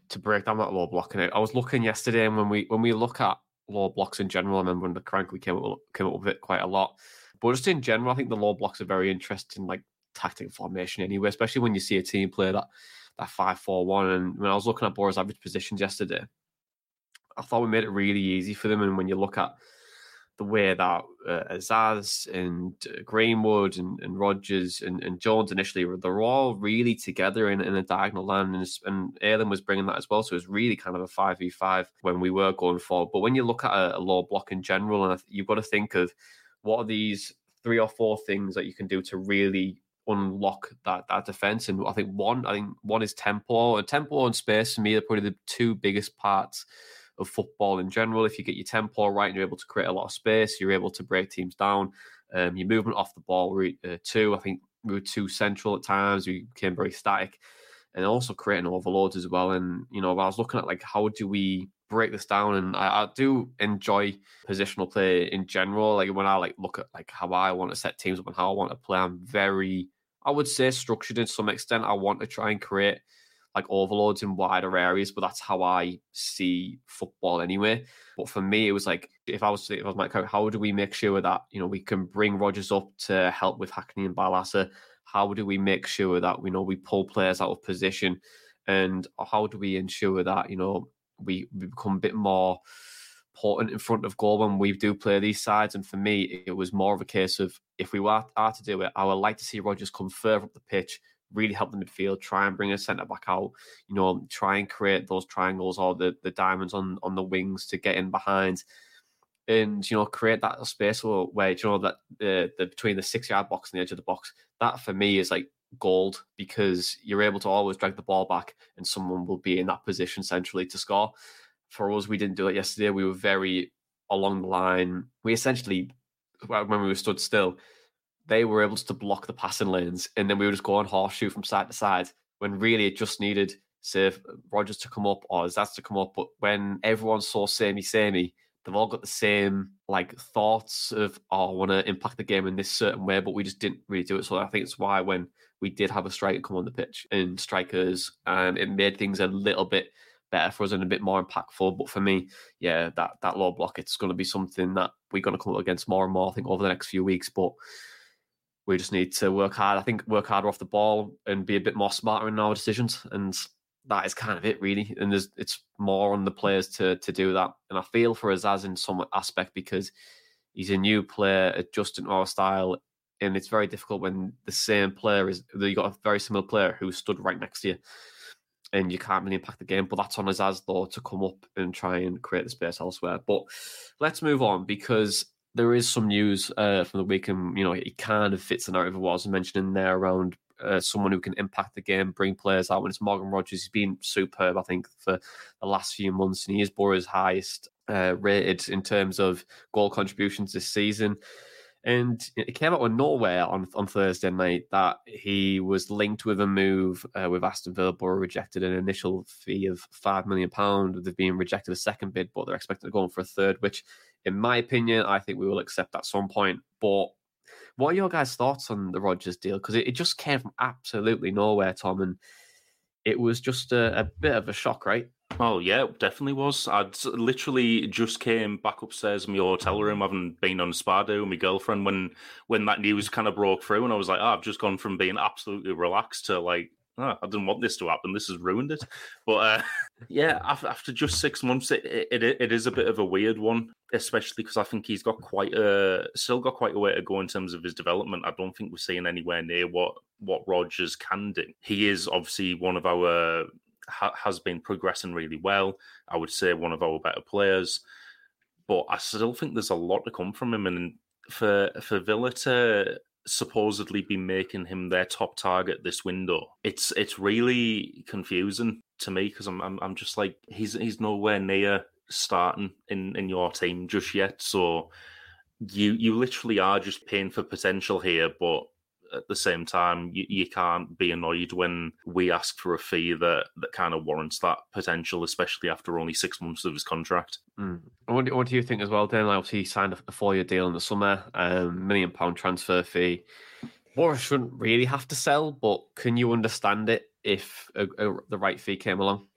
to break down that low block. And I was looking yesterday, and when we when we look at low blocks in general, I remember when the crank we came up, came up with it quite a lot. But just in general, I think the low blocks are very interesting, like tactic formation anyway, especially when you see a team play that that five four one. And when I was looking at Boro's average positions yesterday, I thought we made it really easy for them. And when you look at the way that uh, Azaz and uh, Greenwood and, and Rodgers and, and Jones initially, they're all really together in, in a diagonal line, and, and Ayling was bringing that as well. So it was really kind of a five v five when we were going forward. But when you look at a, a low block in general, and you've got to think of what are these three or four things that you can do to really unlock that that defense. And I think one, I think one is tempo, and tempo and space for me are probably the two biggest parts of football in general. If you get your tempo right and you're able to create a lot of space, you're able to break teams down. Um, your movement off the ball, uh, too. I think we were too central at times. We became very static, and also creating overloads as well. And, you know, I was looking at, like, how do we break this down? And I, I do enjoy positional play in general. Like, when I, like, look at, like, how I want to set teams up and how I want to play, I'm very, I would say, structured in some extent. I want to try and create like overloads in wider areas, but that's how I see football anyway. But for me, it was like, if I was if I was Mike, how do we make sure that, you know, we can bring Rodgers up to help with Hackney and Barlaser? How do we make sure that, you know, we pull players out of position? And how do we ensure that, you know, we, we become a bit more important in front of goal when we do play these sides? And for me, it was more of a case of, if we were, are to do it, I would like to see Rodgers come further up the pitch, really help the midfield, try and bring a centre-back out, you know, try and create those triangles or the, the diamonds on, on the wings to get in behind, and, you know, create that space where, you know, that uh, the between the six-yard box and the edge of the box. That, for me, is like gold, because you're able to always drag the ball back and someone will be in that position centrally to score. For us, we didn't do it yesterday. We were very along the line. We essentially, when we were stood still, they were able to block the passing lanes, and then we would just go on horseshoe from side to side, when really it just needed, say, Rodgers to come up or Zaz to come up. But when everyone's so samey-samey, they've all got the same, like, thoughts of, oh, I want to impact the game in this certain way, but we just didn't really do it. So I think it's why when we did have a striker come on the pitch and strikers, and it made things a little bit better for us and a bit more impactful. But for me, yeah, that, that low block, it's going to be something that we're going to come up against more and more, I think, over the next few weeks. But we just need to work hard. I think work harder off the ball and be a bit more smarter in our decisions. And that is kind of it, really. And there's, it's more on the players to to do that. And I feel for Azaz in some aspect, because he's a new player adjusting to our style. And it's very difficult when the same player is, you got a very similar player who stood right next to you, and you can't really impact the game. But that's on Azaz, though, to come up and try and create the space elsewhere. But let's move on, because there is some news uh, from the week, and, you know, it kind of fits the narrative of what I was mentioning there around uh, someone who can impact the game, bring players out. When it's Morgan Rodgers, he's been superb, I think, for the last few months, and he is Boro's highest uh, rated in terms of goal contributions this season. And it came out of nowhere on, on Thursday night that he was linked with a move uh, with Aston Villa. Boro rejected an initial fee of five million pounds. They've been rejected a second bid, but they're expected to go on for a third, which, in my opinion, I think we will accept at some point. But what are your guys' thoughts on the Rodgers deal? Because it, it just came from absolutely nowhere, Tom, and it was just a, a bit of a shock, right? Oh, yeah, it definitely was. I'd literally just came back upstairs in my hotel room, having been on spa day with my girlfriend when, when that news kind of broke through, and I was like, oh, I've just gone from being absolutely relaxed to, like, oh, I didn't want this to happen. This has ruined it. But uh, yeah, after, after just six months, it, it it is a bit of a weird one, especially because I think he's got quite a still got quite a way to go in terms of his development. I don't think we're seeing anywhere near what what Rodgers can do. He is obviously one of our ha, has been progressing really well. I would say one of our better players, but I still think there's a lot to come from him. And for for Villa to supposedly be making him their top target this window, it's it's really confusing to me, because I'm, I'm I'm just like, he's he's nowhere near starting in, in your team just yet. So you you literally are just paying for potential here, but at the same time, you, you can't be annoyed when we ask for a fee that, that kind of warrants that potential, especially after only six months of his contract. Mm. What, what do you think as well, Dan? Obviously, he signed a four-year deal in the summer, um, million pound transfer fee. Boro shouldn't really have to sell, but can you understand it if a, a, the right fee came along?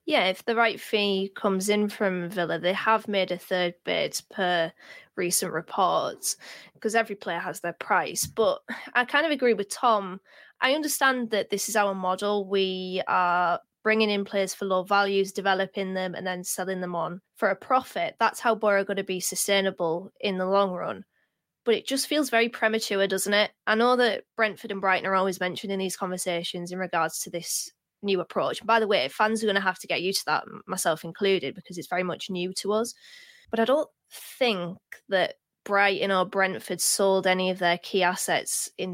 Yeah, if the right fee comes in from Villa, they have made a third bid per recent reports, because every player has their price. But I kind of agree with Tom. I understand that this is our model. We are bringing in players for low values, developing them, and then selling them on for a profit. That's how Borough are going to be sustainable in the long run. But it just feels very premature, doesn't it? I know that Brentford and Brighton are always mentioned in these conversations in regards to this new approach. And by the way, fans are going to have to get used to that, myself included, because it's very much new to us. But I don't think that Brighton or Brentford sold any of their key assets in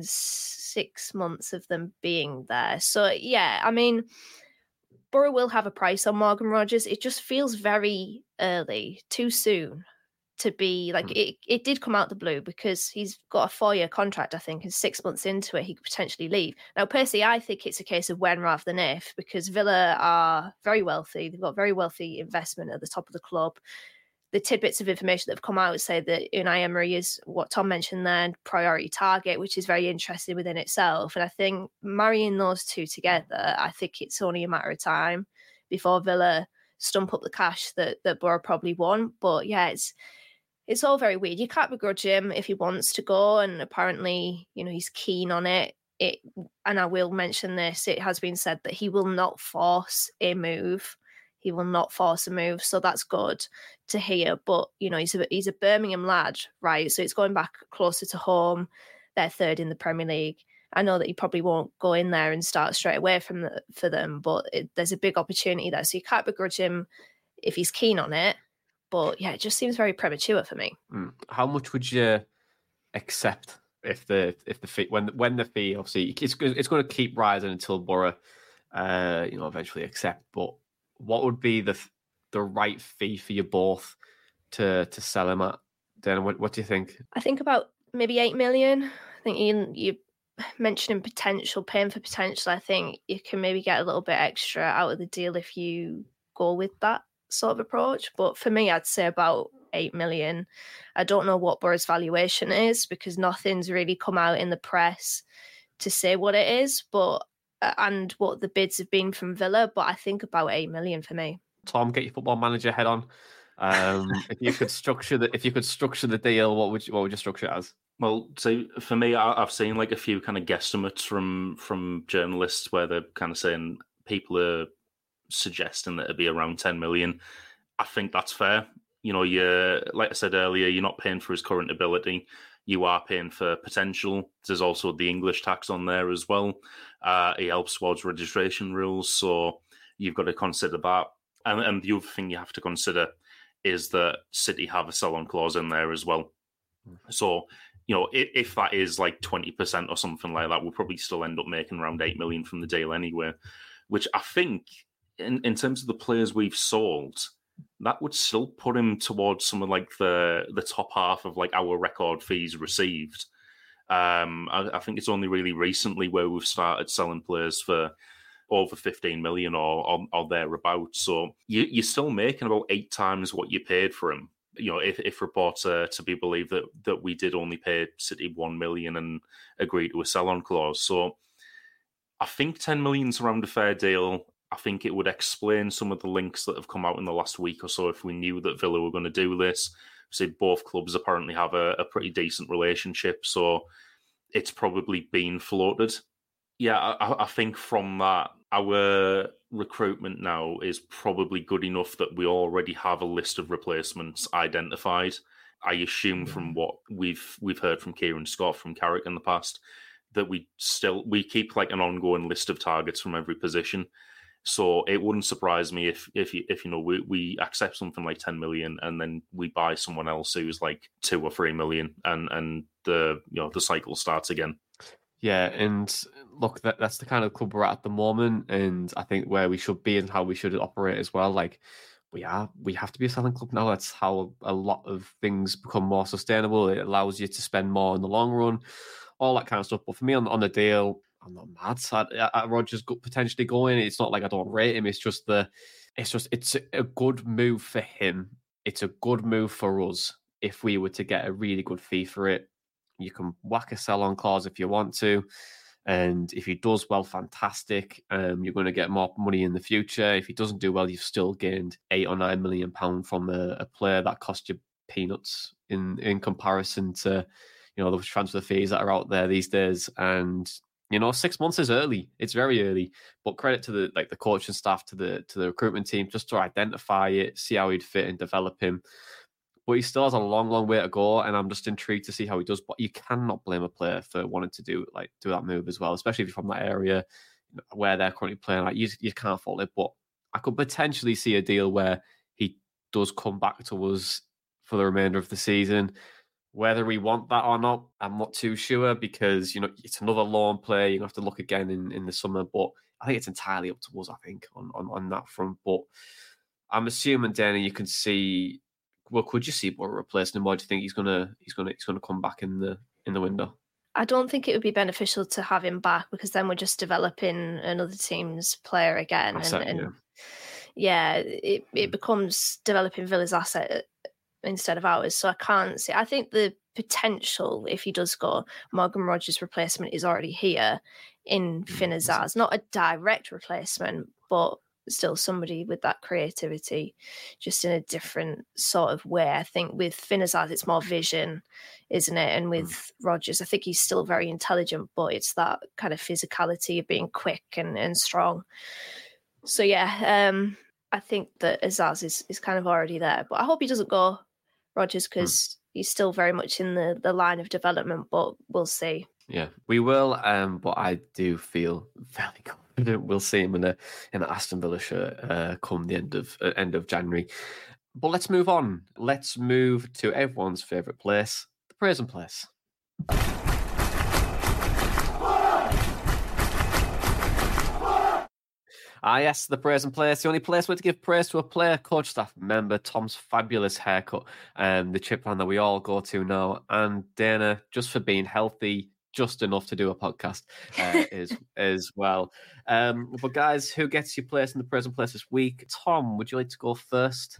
six months of them being there. So, yeah, I mean, Borough will have a price on Morgan Rogers. It just feels very early, too soon to be like, mm. it, it did come out the blue because he's got a four-year contract, I think, and six months into it, he could potentially leave. Now, personally, I think it's a case of when rather than if, because Villa are very wealthy. They've got very wealthy investment at the top of the club. The tidbits of information that have come out say that Unai Emery is, what Tom mentioned there, priority target, which is very interesting within itself. And I think marrying those two together, I think it's only a matter of time before Villa stump up the cash that, that Borough probably want. But yeah, it's it's all very weird. You can't begrudge him if he wants to go, and apparently, you know, he's keen on it. It, and I will mention this, it has been said that he will not force a move. He will not force a move, so that's good to hear. But, you know, he's a, he's a Birmingham lad, right? So it's going back closer to home. They're third in the Premier League. I know that he probably won't go in there and start straight away from the, for them, but it, there's a big opportunity there. So you can't begrudge him if he's keen on it. But yeah, it just seems very premature for me. Mm. How much would you accept if the if the fee when when the fee obviously it's it's going to keep rising until Borough, uh, you know, eventually accept. But what would be the the right fee for you both to to sell him at? Dan, what what do you think? I think about maybe eight million. I think you you mentioning potential, paying for potential. I think you can maybe get a little bit extra out of the deal if you go with that sort of approach. But for me, I'd say about eight million. I don't know what Borough's valuation is because nothing's really come out in the press to say what it is, but uh, and what the bids have been from Villa. But I think about eight million for me. Tom, get your Football Manager head on. Um, if you could structure the if you could structure the deal, what would you, what would you structure it as? Well, so for me, I, I've seen like a few kind of guesstimates from from journalists where they're kind of saying people are suggesting that it'd be around ten million. I think that's fair. You know, you like I said earlier, you're not paying for his current ability. You are paying for potential. There's also the English tax on there as well. Uh, it helps towards registration rules, so you've got to consider that. And, and the other thing you have to consider is that City have a sell-on clause in there as well. So, you know, if, if that is like twenty percent or something like that, we'll probably still end up making around eight million from the deal anyway, which I think in, in terms of the players we've sold, that would still put him towards some of like the, the top half of like our record fees received. Um, I, I think it's only really recently where we've started selling players for over fifteen million or, or, or thereabouts. So you, you're still making about eight times what you paid for him. You know, if, if reports are to be believed that, that we did only pay City one million and agree to a sell-on clause. So I think ten million is around a fair deal. I think it would explain some of the links that have come out in the last week or so if we knew that Villa were going to do this. So both clubs apparently have a, a pretty decent relationship, so it's probably been floated. Yeah, I, I think from that, our recruitment now is probably good enough that we already have a list of replacements identified. I assume from what we've we've heard from Kieran Scott from Carrick in the past that we still we keep like an ongoing list of targets from every position. So it wouldn't surprise me if if you if you know we, we accept something like ten million and then we buy someone else who's like two or three million and and the you know the cycle starts again. Yeah, and look, that, that's the kind of club we're at at the moment, and I think where we should be and how we should operate as well. Like, we are, we have to be a selling club now. That's how a lot of things become more sustainable. It allows you to spend more in the long run, all that kind of stuff. But for me, on, on the deal, I'm not mad at, at Rodgers potentially going. It's not like I don't rate him. It's just the, it's just, it's a good move for him. It's a good move for us if we were to get a really good fee for it. You can whack a sell-on clause if you want to. And if he does well, fantastic. Um, you're going to get more money in the future. If he doesn't do well, you've still gained eight or nine million pounds from a, a player that cost you peanuts in, in comparison to, you know, those transfer fees that are out there these days. And, you know, six months is early. It's very early. But credit to the like the coaching staff, to the to the recruitment team, just to identify it, see how he'd fit and develop him. But he still has a long, long way to go, and I'm just intrigued to see how he does. But you cannot blame a player for wanting to do like do that move as well, especially if you're from that area where they're currently playing. Like you, you can't fault it. But I could potentially see a deal where he does come back to us for the remainder of the season. Whether we want that or not, I'm not too sure, because you know it's another loan player. You have to look again in, in the summer. But I think it's entirely up to us. I think on on, on that front. But I'm assuming, Danny, you can see. Well, could you see Borough replacing him? Or do you think he's gonna he's gonna he's gonna come back in the in the window? I don't think it would be beneficial to have him back, because then we're just developing another team's player again, and, Asset, and yeah. yeah, it it becomes developing Villa's asset instead of ours. So I can't see. I think the potential, if he does go, Morgan Rogers' replacement is already here in Finn Azaz. Not a direct replacement, but still somebody with that creativity, just in a different sort of way. I think with Finn Azaz, it's more vision, isn't it? And with mm. Rogers, I think he's still very intelligent, but it's that kind of physicality of being quick and, and strong. So yeah, um, I think that Azaz is, is kind of already there. But I hope he doesn't go, Rogers, because mm. he's still very much in the, the line of development, but we'll see. Yeah, we will. Um, but I do feel fairly confident we'll see him in a in an Aston Villa shirt uh, come the end of uh, end of January. But let's move on. Let's move to everyone's favourite place, the Praise and Place. Ah, yes, the Praise and Place, the only place where to give praise to a player, coach, staff member, Tom's fabulous haircut, um, the chip plan that we all go to now, and Dana, just for being healthy, just enough to do a podcast uh, as, as well. Um, but guys, who gets your place in the Praise and Place this week? Tom, would you like to go first?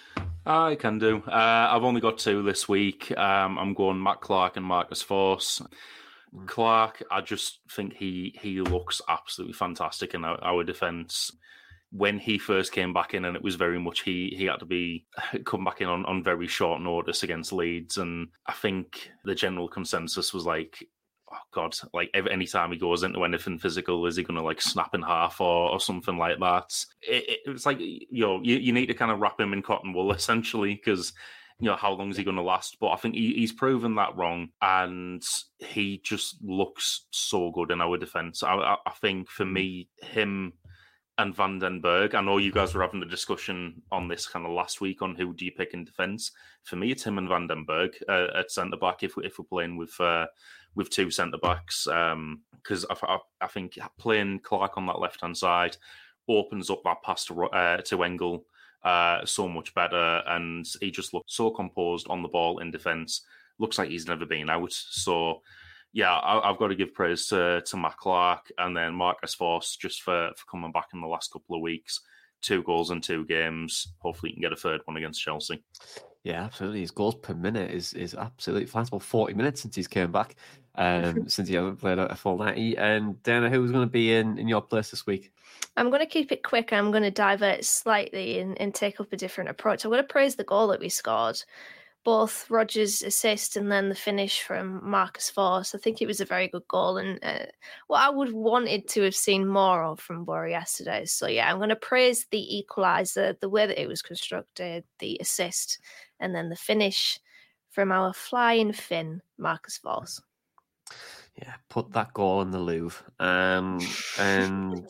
I can do. Uh, I've only got two this week. Um, I'm going Matt Clark and Marcus Forss. Clark, I just think he he looks absolutely fantastic in our, our defence. When he first came back in, and it was very much he he had to be come back in on, on very short notice against Leeds, and I think the general consensus was like, oh God, like every, any time he goes into anything physical, is he going to like snap in half or, or something like that? It, it, it's like, you know, you, you need to kind of wrap him in cotton wool essentially, because you know, how long is he going to last? But I think he, he's proven that wrong, and he just looks so good in our defence. I, I, I think for me, him and Van den Berg, I know you guys were having a discussion on this kind of last week on who do you pick in defence. For me, it's him and Van den Berg uh, at centre-back if, if we're playing with uh, with two centre-backs. Because um, I, I, I think playing Clark on that left-hand side opens up that pass to, uh, to Engel Uh, so much better, and he just looked so composed on the ball in defence. Looks like he's never been out. So, yeah, I, I've got to give praise to, to Matt Clark, and then Marcus Forss just for, for coming back in the last couple of weeks. Two goals in two games. Hopefully, he can get a third one against Chelsea. Yeah, absolutely. His goals per minute is is absolutely fine. It's about forty minutes since he's came back, um, since he hasn't played a full ninety. And Dana, who's going to be in, in your place this week? I'm going to keep it quick. I'm going to divert slightly and, and take up a different approach. I'm going to praise the goal that we scored, both Rogers' assist and then the finish from Marcus Forss. I think it was a very good goal, and uh, what I would wanted to have seen more of from Borough yesterday. So yeah, I'm going to praise the equaliser, the way that it was constructed, the assist, and then the finish from our flying Finn, Marcus Forss. Yeah, put that goal in the Louvre. Um, and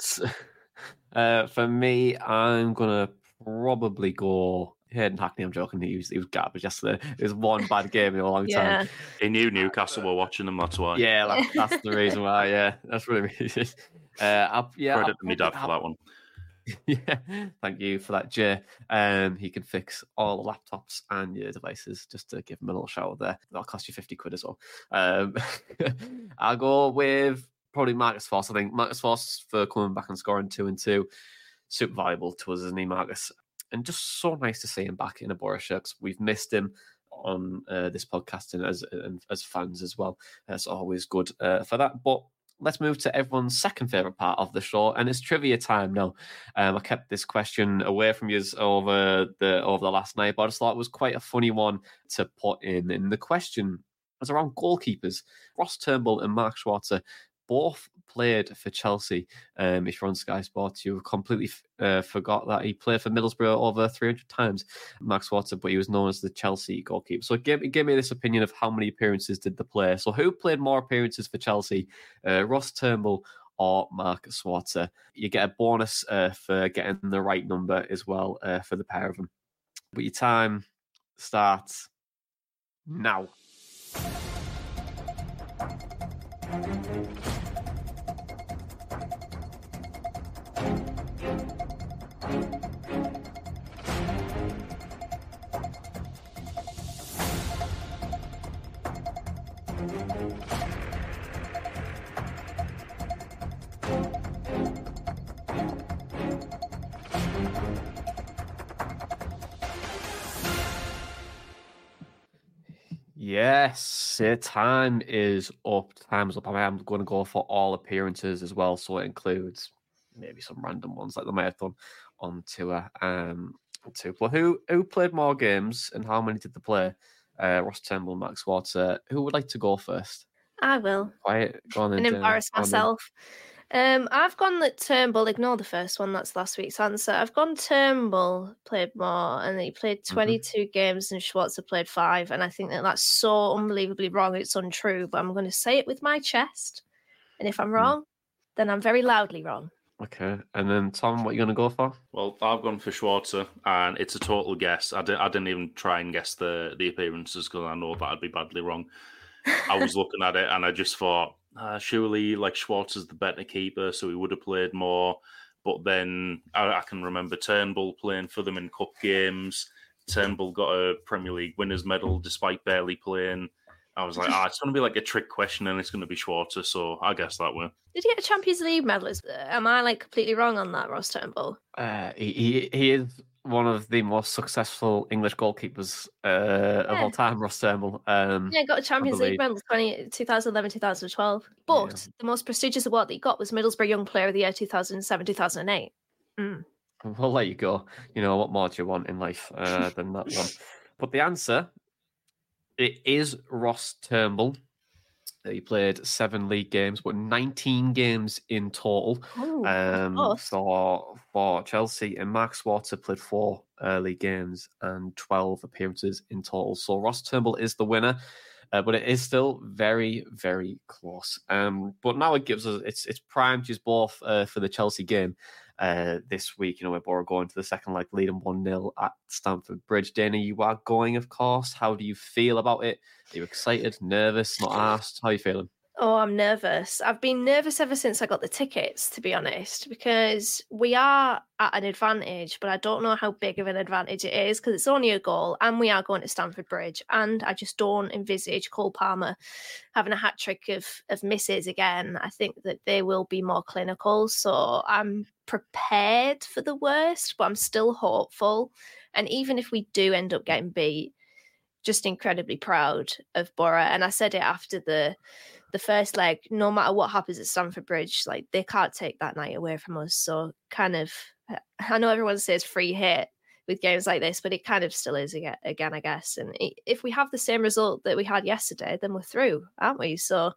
uh, for me, I'm going to probably go Hayden Hackney. I'm joking. He was, he was garbage yesterday. It was one bad game in a long yeah. time. He knew Newcastle were watching him, that's why. Yeah, that's, that's the reason why. Yeah, that's really reason. Uh, I'll, yeah, Credit to me dad for that one. Yeah, thank you for that, Jay. Um, he can fix all the laptops and your devices, just to give him a little shout out there. That'll cost you fifty quid as well. Um, I'll go with probably Marcus Forss. I think Marcus Forss for coming back and scoring two and two, super valuable to us, isn't he, Marcus? And just so nice to see him back in a Borough shirt, 'cause we've missed him on uh, this podcast and as and as fans as well. It's always good uh, for that. But let's move to everyone's second favourite part of the show, and it's trivia time now. Um, I kept this question away from you over the over the last night, but I just thought it was quite a funny one to put in. And the question was around goalkeepers. Ross Turnbull and Mark Schwarzer both played for Chelsea. Um, if you're on Sky Sports, you completely uh, forgot that he played for Middlesbrough over three hundred times, Mark Schwarzer, but he was known as the Chelsea goalkeeper. So give, give me this opinion of how many appearances did the player. So who played more appearances for Chelsea, uh, Ross Turnbull or Mark Schwarzer? You get a bonus uh, for getting the right number as well uh, for the pair of them. But your time starts now. Yes, uh, time is up. Time is up. I am going to go for all appearances as well, so it includes maybe some random ones like they might have done on tour. Um, too. But who who played more games and how many did they play? Uh, Ross Turnbull, Max Schwarzer. Who would like to go first? I will. Quiet. Go on then, and embarrass Jenna. myself. Um, I've gone that Turnbull, ignore the first one, that's last week's answer. I've gone Turnbull played more, and he played twenty-two mm-hmm. games, and Schwarzer played five. And I think that that's so unbelievably wrong, it's untrue. But I'm going to say it with my chest. And if I'm wrong, mm. then I'm very loudly wrong. Okay. And then, Tom, what are you going to go for? Well, I've gone for Schwarzer, and it's a total guess. I, did, I didn't even try and guess the, the appearances because I know that I'd be badly wrong. I was looking at it, and I just thought, Uh, surely, like, Schwarzer's the better keeper, so he would have played more. But then I, I can remember Turnbull playing for them in cup games. Turnbull got a Premier League winners medal despite barely playing. I was like, ah, it's going to be like a trick question, and it's going to be Schwarzer, so I guess that way. Did he get a Champions League medal? Am I, like, completely wrong on that, Ross Turnbull? Uh, he, he he is one of the most successful English goalkeepers uh, yeah. of all time, Ross Turnbull. Um, yeah, got a Champions League medal twenty, twenty eleven, twenty twelve. But yeah. the most prestigious award that he got was Middlesbrough Young Player of the Year two thousand seven, two thousand eight. Mm. We'll let you go. You know, what more do you want in life uh, than that one? But the answer, it is Ross Turnbull. He played seven league games, but nineteen games in total. Ooh, um, for, for Chelsea. And Mark Schwarzer played four uh, league games and twelve appearances in total. So Ross Turnbull is the winner, uh, but it is still very, very close. Um, but now it gives us, it's it's primed us both uh, for the Chelsea game uh, this week. You know, we're going to the second leg, leading one nil at Stamford Bridge. Dana, you are going, of course. How do you feel about it? Are you excited, nervous, not asked? How are you feeling? Oh, I'm nervous. I've been nervous ever since I got the tickets, to be honest, because we are at an advantage, but I don't know how big of an advantage it is because it's only a goal and we are going to Stamford Bridge. And I just don't envisage Cole Palmer having a hat trick of, of misses again. I think that they will be more clinical. So I'm prepared for the worst, but I'm still hopeful. And even if we do end up getting beat, just incredibly proud of Borough. And I said it after the the first leg, no matter what happens at Stamford Bridge, like they can't take that night away from us. So kind of, I know everyone says free hit with games like this, but it kind of still is again, again I guess. And if we have the same result that we had yesterday, then we're through, aren't we? So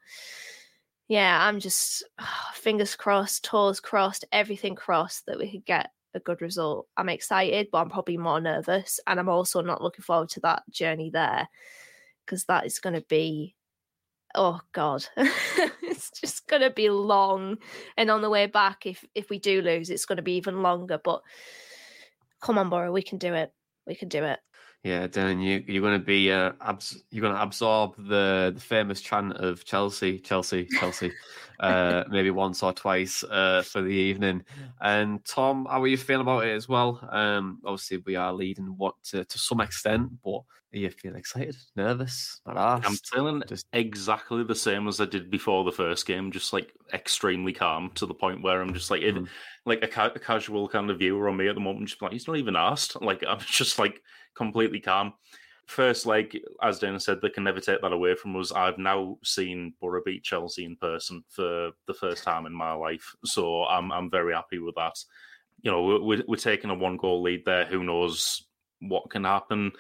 yeah, I'm just oh, fingers crossed, toes crossed, everything crossed that we could get a good result. I'm excited, but I'm probably more nervous. And I'm also not looking forward to that journey there because that is going to be, oh God, it's just going to be long. And on the way back, if if we do lose, it's going to be even longer. But come on, Borough, we can do it. We can do it. Yeah, Dan, you, you're going to be uh, abs- you're going to absorb the, the famous chant of Chelsea, Chelsea, Chelsea, uh, maybe once or twice uh, for the evening. And Tom, how are you feeling about it as well? Um, obviously, we are leading what to, to some extent, but are you feeling excited, nervous, not asked? I'm feeling just exactly the same as I did before the first game, just like extremely calm to the point where I'm just like, mm. it, like a, ca- a casual kind of viewer on me at the moment, just like, he's not even asked. Like, I'm just like completely calm. first leg, as Dana said, they can never take that away from us. I've now seen Borough beat Chelsea in person for the first time in my life, so I'm I'm very happy with that. You know, we're, we're taking a one-goal lead there. Who knows what can happen?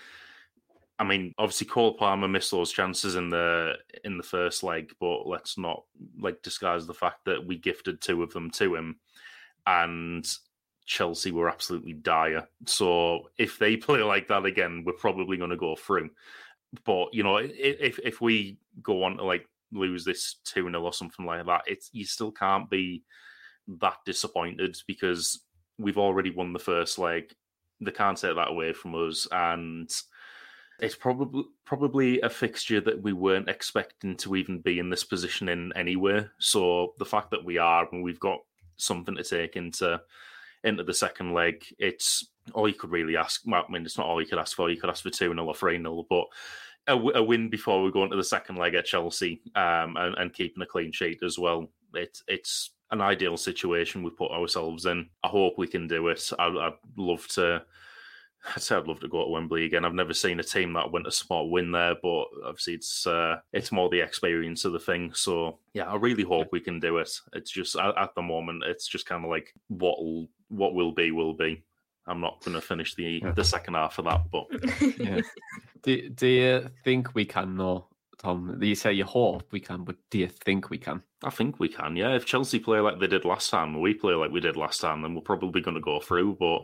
I mean, obviously Cole Palmer missed those chances in the in the first leg, but let's not like disguise the fact that we gifted two of them to him, and Chelsea were absolutely dire. So if they play like that again, we're probably going to go through. But you know, if if we go on to like lose this two nil or something like that, it's you still can't be that disappointed because we've already won the first leg. They can't take that away from us, and it's probably probably a fixture that we weren't expecting to even be in this position in anyway. So the fact that we are and we've got something to take into into the second leg, it's all you could really ask. Well, I mean, it's not all you could ask for. You could ask for two nil or three nil, but a, a win before we go into the second leg at Chelsea um, and, and keeping a clean sheet as well. It's it's an ideal situation we put ourselves in. I hope we can do it. I, I'd love to. I'd say I'd love to go to Wembley again. I've never seen a team that went a smart win there, but obviously it's uh, it's more the experience of the thing. So yeah, I really hope we can do it. It's just at, at the moment, it's just kind of like what what will be will be. I'm not going to finish the yeah. the second half of that, but yeah. do do you think we can? No, Tom. You say you hope we can, but do you think we can? I think we can. Yeah, if Chelsea play like they did last time, we play like we did last time, then we're probably going to go through. But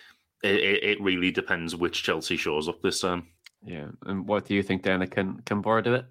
It, it really depends which Chelsea shows up this time. Yeah. And what do you think, Dana? Can can Borough do it?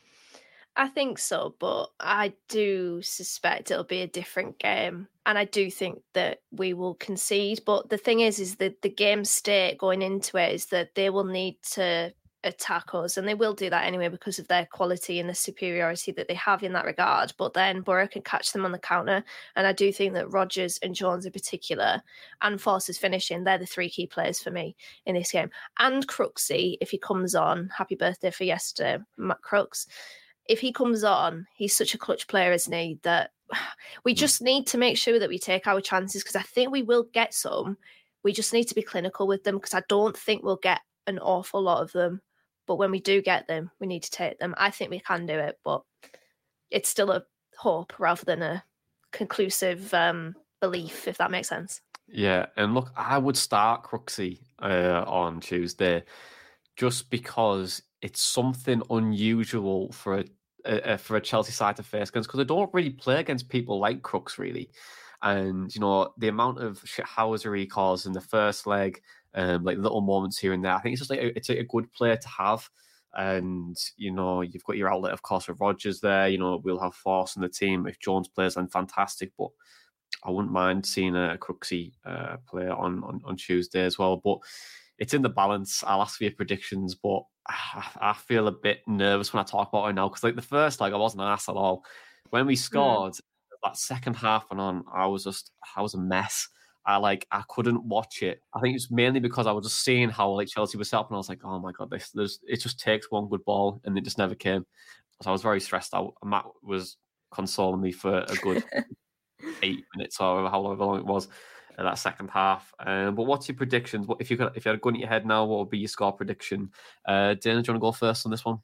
I think so, but I do suspect it'll be a different game. And I do think that we will concede. But the thing is, is that the game state going into it is that they will need to attack us, and they will do that anyway because of their quality and the superiority that they have in that regard. But then Borough can catch them on the counter, and I do think that Rodgers and Jones in particular, and Forster's finishing, they're the three key players for me in this game. And Crooksy, if he comes on, happy birthday for yesterday, Matt Crooks. If he comes on, he's such a clutch player, isn't he, that we just need to make sure that we take our chances, because I think we will get some. We just need to be clinical with them, because I don't think we'll get an awful lot of them. But when we do get them, we need to take them. I think we can do it, but it's still a hope rather than a conclusive um, belief, if that makes sense. Yeah, and look, I would start Crooksy uh, on Tuesday just because it's something unusual for a, a for a Chelsea side to face against, because they don't really play against people like Crooks, really. And, you know, the amount of shithousery he caused in the first leg, Um, like little moments here and there. I think it's just like a, it's a good player to have, and you know you've got your outlet, of course, with Rodgers there. You know we'll have Force in the team if Jones plays, then fantastic. But I wouldn't mind seeing a Crooksy uh, player on, on on Tuesday as well. But it's in the balance. I'll ask for your predictions, but I, I feel a bit nervous when I talk about it now, because like the first leg I wasn't an ass at all. When we scored mm. that second half and on, I was just I was a mess. I like I couldn't watch it. I think it's mainly because I was just seeing how like Chelsea was set up, and I was like, oh my god, this there's it just takes one good ball, and it just never came. So I was very stressed out. Matt was consoling me for a good eight minutes or however long it was in that second half. Um, but what's your predictions? What if you could, if you had a gun in your head now, what would be your score prediction? Uh, Dana, do you want to go first on this one?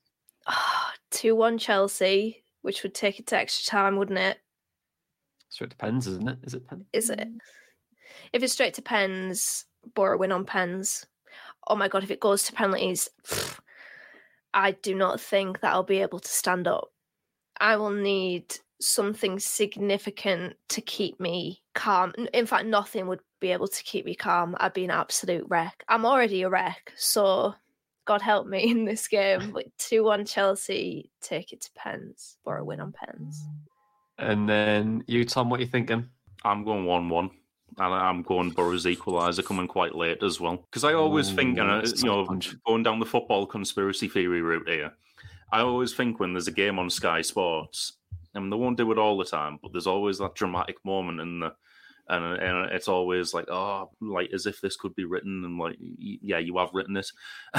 two one Chelsea, which would take it to extra time, wouldn't it? So it depends, isn't it? Is it pen? Is it? If it's straight to pens, Borough win on pens. Oh my God, if it goes to penalties, pff, I do not think that I'll be able to stand up. I will need something significant to keep me calm. In fact, nothing would be able to keep me calm. I'd be an absolute wreck. I'm already a wreck, so God help me in this game. But two one Chelsea, take it to pens. Borough win on pens. And then you, Tom, what are you thinking? I'm going one one. And I'm going Borough's equaliser coming quite late as well. Because I always Ooh, think, and you know, punch. going down the football conspiracy theory route here, I always think when there's a game on Sky Sports, and they won't do it all the time, but there's always that dramatic moment in the, and, and it's always like, oh, like as if this could be written, and like, yeah, you have written it.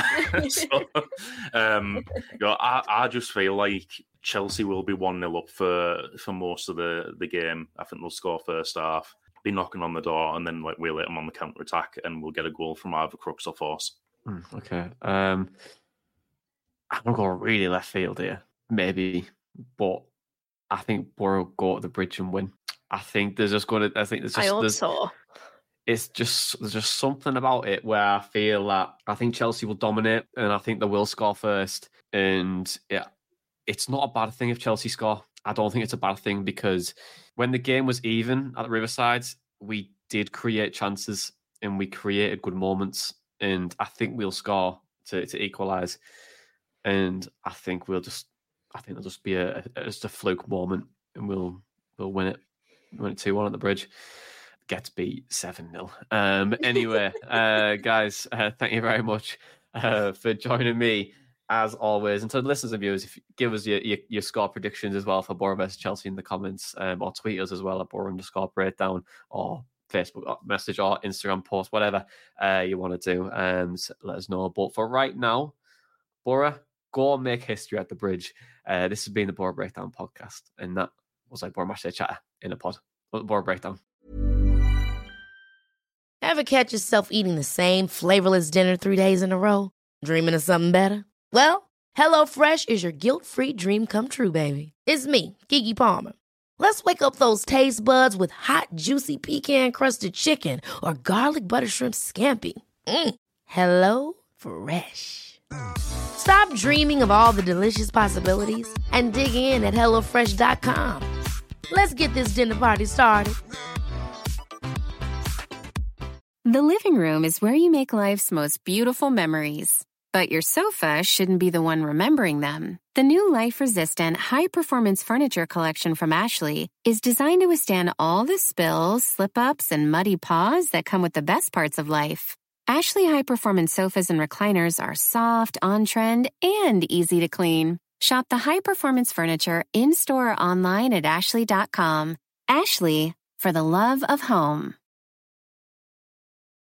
so, um, you know, I, I just feel like Chelsea will be one nil up for for most of the the game. I think they'll score first half, be knocking on the door, and then like we'll hit them on the counter attack, and we'll get a goal from either Crooks or Force. Mm, okay. Um, I'm going to go really left field here, maybe, but I think Borough go to the Bridge and win. I think there's just going to, I think there's just, I hope there's, so. It's just, there's just something about it where I feel that I think Chelsea will dominate and I think they will score first. And yeah, it's not a bad thing if Chelsea score. I don't think it's a bad thing because when the game was even at the Riverside, we did create chances and we created good moments. And I think we'll score to, to equalise. And I think we'll just, I think it'll just be a, a just a fluke moment and we'll we'll win it. Win it two one at the Bridge. Gets beat seven nil. Um, anyway, uh, guys, uh, thank you very much uh, for joining me as always. And to the listeners and viewers, if you give us your, your, your score predictions as well for Borough versus Chelsea in the comments, um, or tweet us as well at Borough underscore breakdown, or Facebook message or Instagram post, whatever uh, you want to do. Um, so let us know. But for right now, Borough, go and make history at the Bridge. Uh, this has been the Borough Breakdown podcast, and that was like Borough Matchday Chatter in a pod. Borough Breakdown. Ever catch yourself eating the same flavorless dinner three days in a row? Dreaming of something better? Well, HelloFresh is your guilt-free dream come true, baby. It's me, Keke Palmer. Let's wake up those taste buds with hot, juicy pecan-crusted chicken or garlic butter shrimp scampi. Mm. Hello Fresh. Stop dreaming of all the delicious possibilities and dig in at hello fresh dot com. Let's get this dinner party started. The living room is where you make life's most beautiful memories. But your sofa shouldn't be the one remembering them. The new life-resistant, high-performance furniture collection from Ashley is designed to withstand all the spills, slip-ups, and muddy paws that come with the best parts of life. Ashley high-performance sofas and recliners are soft, on-trend, and easy to clean. Shop the high-performance furniture in-store or online at ashley dot com. Ashley, for the love of home.